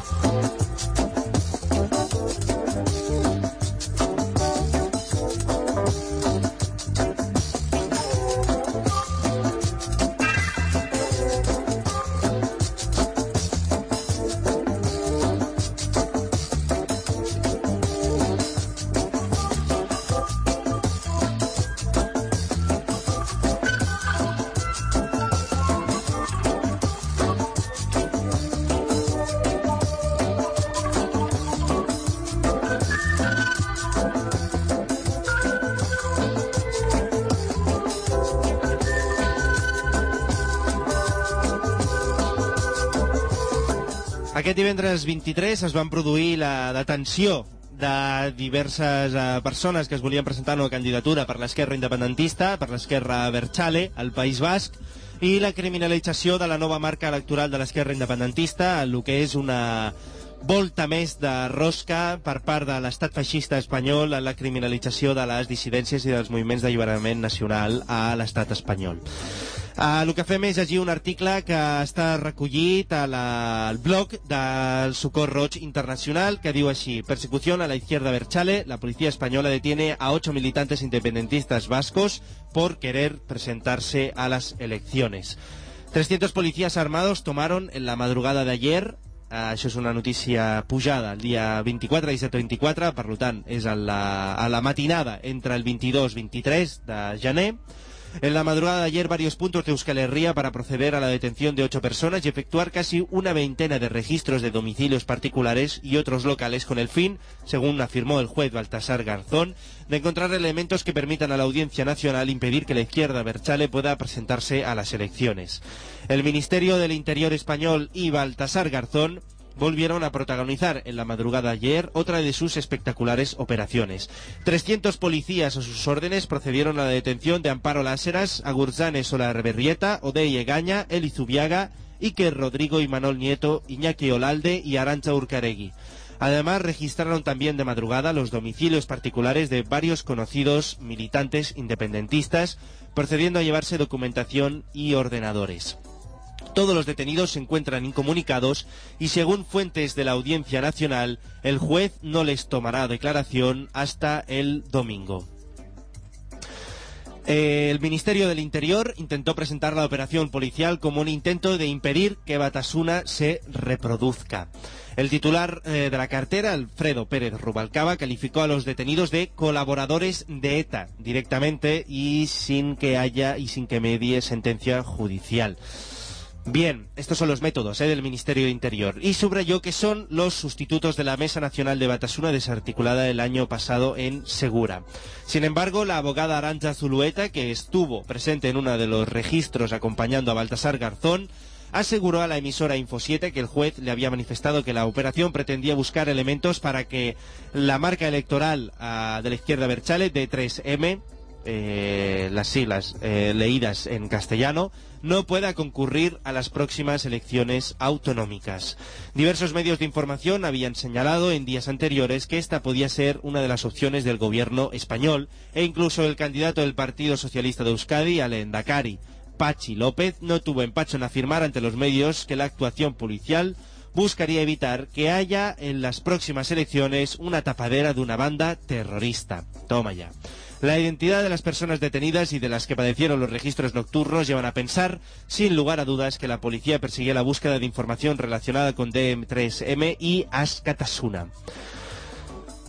[SPEAKER 1] Aquest divendres vint-i-tres es van produir la detenció de diverses eh, persones que es volien presentar una candidatura per l'esquerra independentista, per l'esquerra Berchale, al País Basc, i la criminalització de la nova marca electoral de l'esquerra independentista, el que és una volta més de rosca per part de l'estat feixista espanyol en la criminalització de les dissidències i dels moviments d'alliberament nacional a l'estat espanyol. Uh, el que fem és llegir un article que està recollit a la, al blog del Socor Roig Internacional que diu així: persecución a la izquierda Berchale, la policía española detiene a ocho militantes independentistas vascos por querer presentarse a las elecciones. trescientos policías armados tomaron en la madrugada de ayer, uh, això és una notícia pujada el dia vint-i-quatre, disset vint-i-quatre, per tant és a la, a la matinada entre el vint-i-dos i vint-i-tres de gener. En la madrugada de ayer, varios puntos de Euskal Herria para proceder a la detención de ocho personas y efectuar casi una veintena de registros de domicilios particulares y otros locales con el fin, según afirmó el juez Baltasar Garzón, de encontrar elementos que permitan a la Audiencia Nacional impedir que la izquierda Berchale pueda presentarse a las elecciones. El Ministerio del Interior español y Baltasar Garzón volvieron a protagonizar en la madrugada de ayer otra de sus espectaculares operaciones. trescientos policías a sus órdenes procedieron a la detención de Amparo Láseras, Agurzane Solarberrieta, Odey Egaña, Eli Zubiaga, Iker Rodrigo y Manol Nieto, Iñaki Olalde y Arantxa Urcaregui. Además, registraron también de madrugada los domicilios particulares de varios conocidos militantes independentistas, procediendo a llevarse documentación y ordenadores. Todos los detenidos se encuentran incomunicados y, según fuentes de la Audiencia Nacional, el juez no les tomará declaración hasta el domingo. Eh, el Ministerio del Interior intentó presentar la operación policial como un intento de impedir que Batasuna se reproduzca. El titular eh, de la cartera, Alfredo Pérez Rubalcaba, calificó a los detenidos de colaboradores de ETA directamente y sin que haya y sin que medie sentencia judicial. Bien, estos son los métodos eh, del Ministerio de Interior. Y subrayó que son los sustitutos de la Mesa Nacional de Batasuna desarticulada el año pasado en Segura. Sin embargo, la abogada Arantxa Zulueta, que estuvo presente en uno de los registros acompañando a Baltasar Garzón, aseguró a la emisora Info siete que el juez le había manifestado que la operación pretendía buscar elementos para que la marca electoral uh, de la izquierda Berchale, D tres M, Eh, las siglas eh, leídas en castellano, no pueda concurrir a las próximas elecciones autonómicas. Diversos medios de información habían señalado en días anteriores que esta podía ser una de las opciones del gobierno español, e incluso el candidato del Partido Socialista de Euskadi, al Lehendakari, Patxi López, no tuvo empacho en afirmar ante los medios que la actuación policial buscaría evitar que haya en las próximas elecciones una tapadera de una banda terrorista. Toma ya. La identidad de las personas detenidas y de las que padecieron los registros nocturnos llevan a pensar, sin lugar a dudas, que la policía perseguía la búsqueda de información relacionada con D tres M y Askatasuna.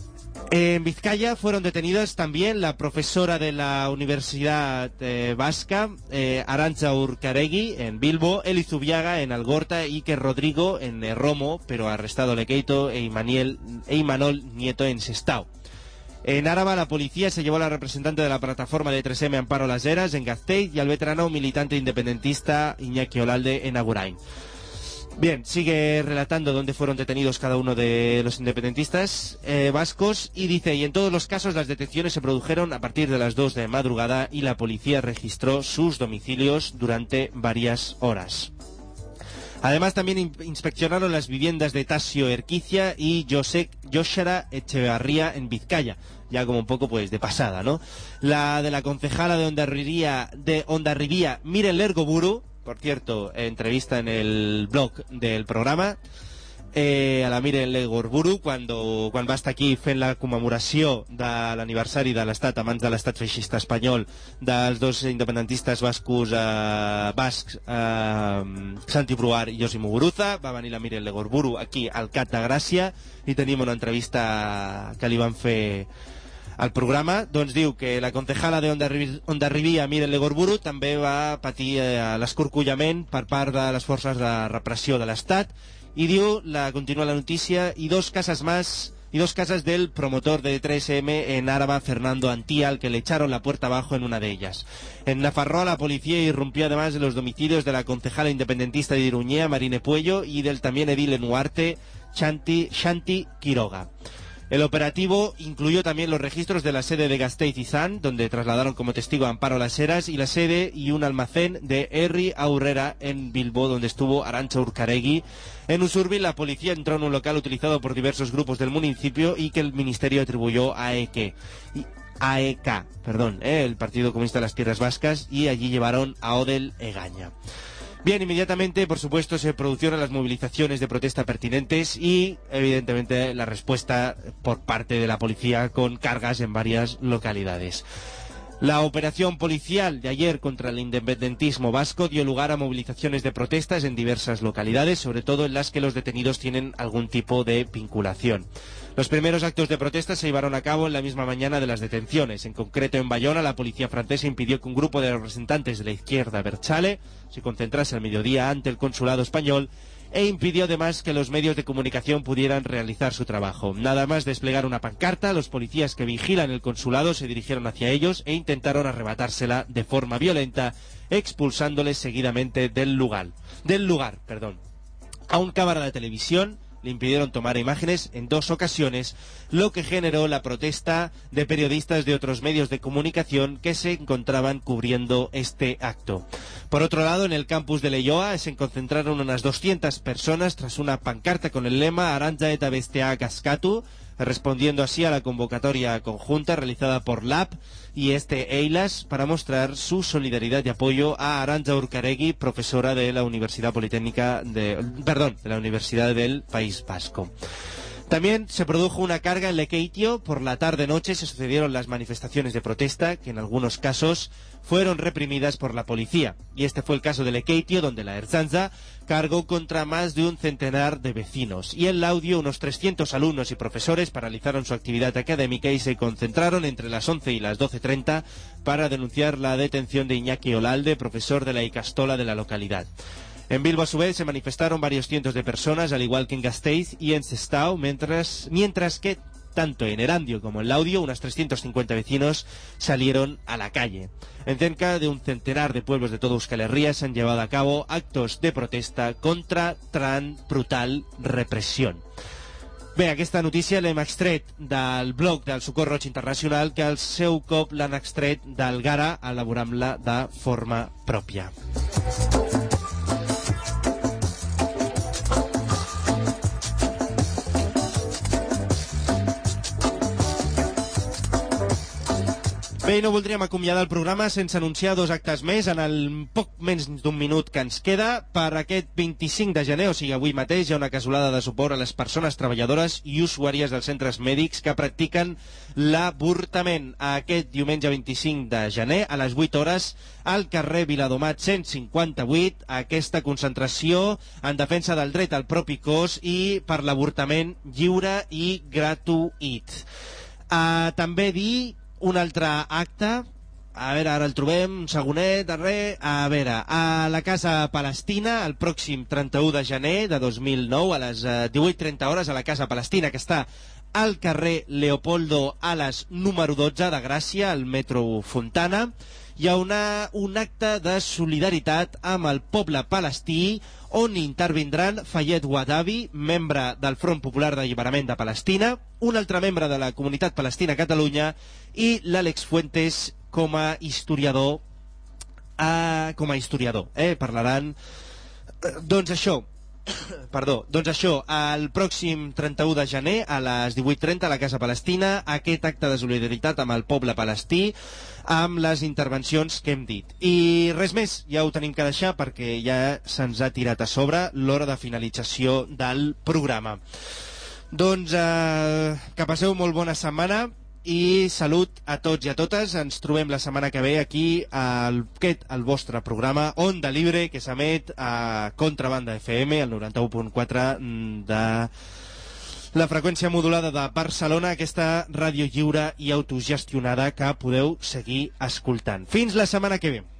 [SPEAKER 1] En Vizcaya fueron detenidas también la profesora de la Universidad eh, Vasca, eh, Arantxa Urcaregui, en Bilbo, Eli Zubiaga, en Algorta, Iker Rodrigo, en eh, Romo, pero arrestado Lequeito, e, Imaniel, e Imanol Nieto, en Sestao. En Áraba, la policía se llevó a la representante de la plataforma de tres eme Amparo Las Heras, en Gasteiz, y al veterano militante independentista Iñaki Olalde, en Agurain. Bien, sigue relatando dónde fueron detenidos cada uno de los independentistas eh, vascos y dice, y en todos los casos las detenciones se produjeron a partir de las dos de madrugada y la policía registró sus domicilios durante varias horas. Además también in- inspeccionaron las viviendas de Tasio Erquicia y Josek Joshara Echevarría en Vizcaya, ya como un poco pues de pasada, ¿no? La de la concejala de Hondarribía, de Hondarribía, Miren Lergoburu, por cierto, entrevista en el blog del programa, eh, a la Miren Lergoburu, cuando, quan va estar aquí fent la commemoració de l'aniversari de l'estat, a mans de l'estat feixista espanyol, dels dos independentistes bascos, eh, bascs, eh, Santi Bruar i Josi Muguruza. Va venir la Miren Lergoburu aquí al Cat de Gràcia i tenim una entrevista que li van fer al programa. Doncs diu que la concejala de Hondarribia, Miren Lergoburu, també va patir eh, l'escorcollament per part de les forces de repressió de l'Estat, y dio, la continúa la noticia, y dos casas más, y dos casas del promotor de tres eme en Áraba, Fernando Antía, al que le echaron la puerta abajo en una de ellas. En Nafarroa, la policía irrumpió además en los domicilios de la concejala independentista de Iruñea, Marine Puello, y del también edil en Huarte, Shanti, Shanti Quiroga. El operativo incluyó también los registros de la sede de Gasteiz y Zan, donde trasladaron como testigo a Amparo Las Heras, y la sede y un almacén de Herri Aurrera en Bilbo, donde estuvo Arantxa Urcaregui. En Usurbil, la policía entró en un local utilizado por diversos grupos del municipio y que el ministerio atribuyó a E K, a E K, perdón, eh, el Partido Comunista de las Tierras Vascas, y allí llevaron a Odel Egaña. Bien, inmediatamente, por supuesto, se produjeron las movilizaciones de protesta pertinentes y, evidentemente, la respuesta por parte de la policía con cargas en varias localidades. La operación policial de ayer contra el independentismo vasco dio lugar a movilizaciones de protestas en diversas localidades, sobre todo en las que los detenidos tienen algún tipo de vinculación. Los primeros actos de protesta se llevaron a cabo en la misma mañana de las detenciones. En concreto, en Bayona, la policía francesa impidió que un grupo de representantes de la izquierda Berchale se concentrase al mediodía ante el consulado español e impidió además que los medios de comunicación pudieran realizar su trabajo. Nada más desplegar una pancarta, los policías que vigilan el consulado se dirigieron hacia ellos e intentaron arrebatársela de forma violenta, expulsándoles seguidamente del lugar. Del lugar, perdón. A un cámara de televisión le impidieron tomar imágenes en dos ocasiones, lo que generó la protesta de periodistas de otros medios de comunicación que se encontraban cubriendo este acto. Por otro lado, en el campus de Leioa se concentraron unas doscientas personas tras una pancarta con el lema Arantxa eta besteak askatu, respondiendo así a la convocatoria conjunta realizada por L A P y este EILAS para mostrar su solidaridad y apoyo a Arantxa Urcaregui, profesora de la Universidad Politécnica de, perdón, de la Universidad del País Vasco. También se produjo una carga en Lequeitio. Por la tarde-noche se sucedieron las manifestaciones de protesta, que en algunos casos fueron reprimidas por la policía. Y este fue el caso de Lequeitio, donde la Ertzaintza cargó contra más de un centenar de vecinos. Y en Laudio, unos trescientos alumnos y profesores paralizaron su actividad académica y se concentraron entre las once y las doce treinta para denunciar la detención de Iñaki Olalde, profesor de la Ikastola de la localidad. En Bilbo, a su vez, se manifestaron varios cientos de personas, al igual que en Gasteiz y en Sestao, mientras, mientras que tanto en Erandio como en Laudio, unos trescientos cincuenta vecinos salieron a la calle. En cerca de un centenar de pueblos de toda Euskal Herria se han llevado a cabo actos de protesta contra tan brutal repressió. Bé, aquesta notícia l'hem extret del blog del Socorro Roig Internacional, que al seu cop l'han extret del Gara, elaborant-la de forma pròpia. Bé, i no voldríem acomiadar el programa sense anunciar dos actes més en el poc menys d'un minut que ens queda. Per aquest vint-i-cinc de gener, o sigui avui mateix, hi ha una casolada de suport a les persones treballadores i usuàries dels centres mèdics que practiquen l'avortament. Aquest diumenge vint-i-cinc de gener, a les vuit hores, al carrer Viladomat cent cinquanta-vuit, aquesta concentració en defensa del dret al propi cos i per l'avortament lliure i gratuït. Uh, també dir un altre acte, a veure, ara el trobem, un segonet, darrer, a veure, a la Casa Palestina, el pròxim trenta-u de gener de dos mil nou, a les divuit trenta hores, a la Casa Palestina, que està al carrer Leopoldo Alas, número dotze de Gràcia, al metro Fontana. Hi ha una, un acte de solidaritat amb el poble palestí, on intervindran Fayed Wadavi, membre del Front Popular d'Alliberament de Palestina, un altre membre de la Comunitat Palestina a Catalunya i l'Àlex Fuentes com a historiador. Eh, com a historiador, eh? Parlaran... Eh, doncs això, perdó, doncs això, el pròxim trenta-u de gener a les divuit trenta a la Casa Palestina, aquest acte de solidaritat amb el poble palestí, amb les intervencions que hem dit. I res més, ja ho tenim que deixar perquè ja se'ns ha tirat a sobre l'hora de finalització del programa. Doncs eh, que passeu molt bona setmana i salut a tots i a totes. Ens trobem la setmana que ve aquí al, aquest, el vostre programa Onda Libre, que s'emet a Contrabanda F M, el noranta-u punt quatre de la freqüència modulada de Barcelona, aquesta ràdio lliure i autogestionada que podeu seguir escoltant. Fins la setmana que ve.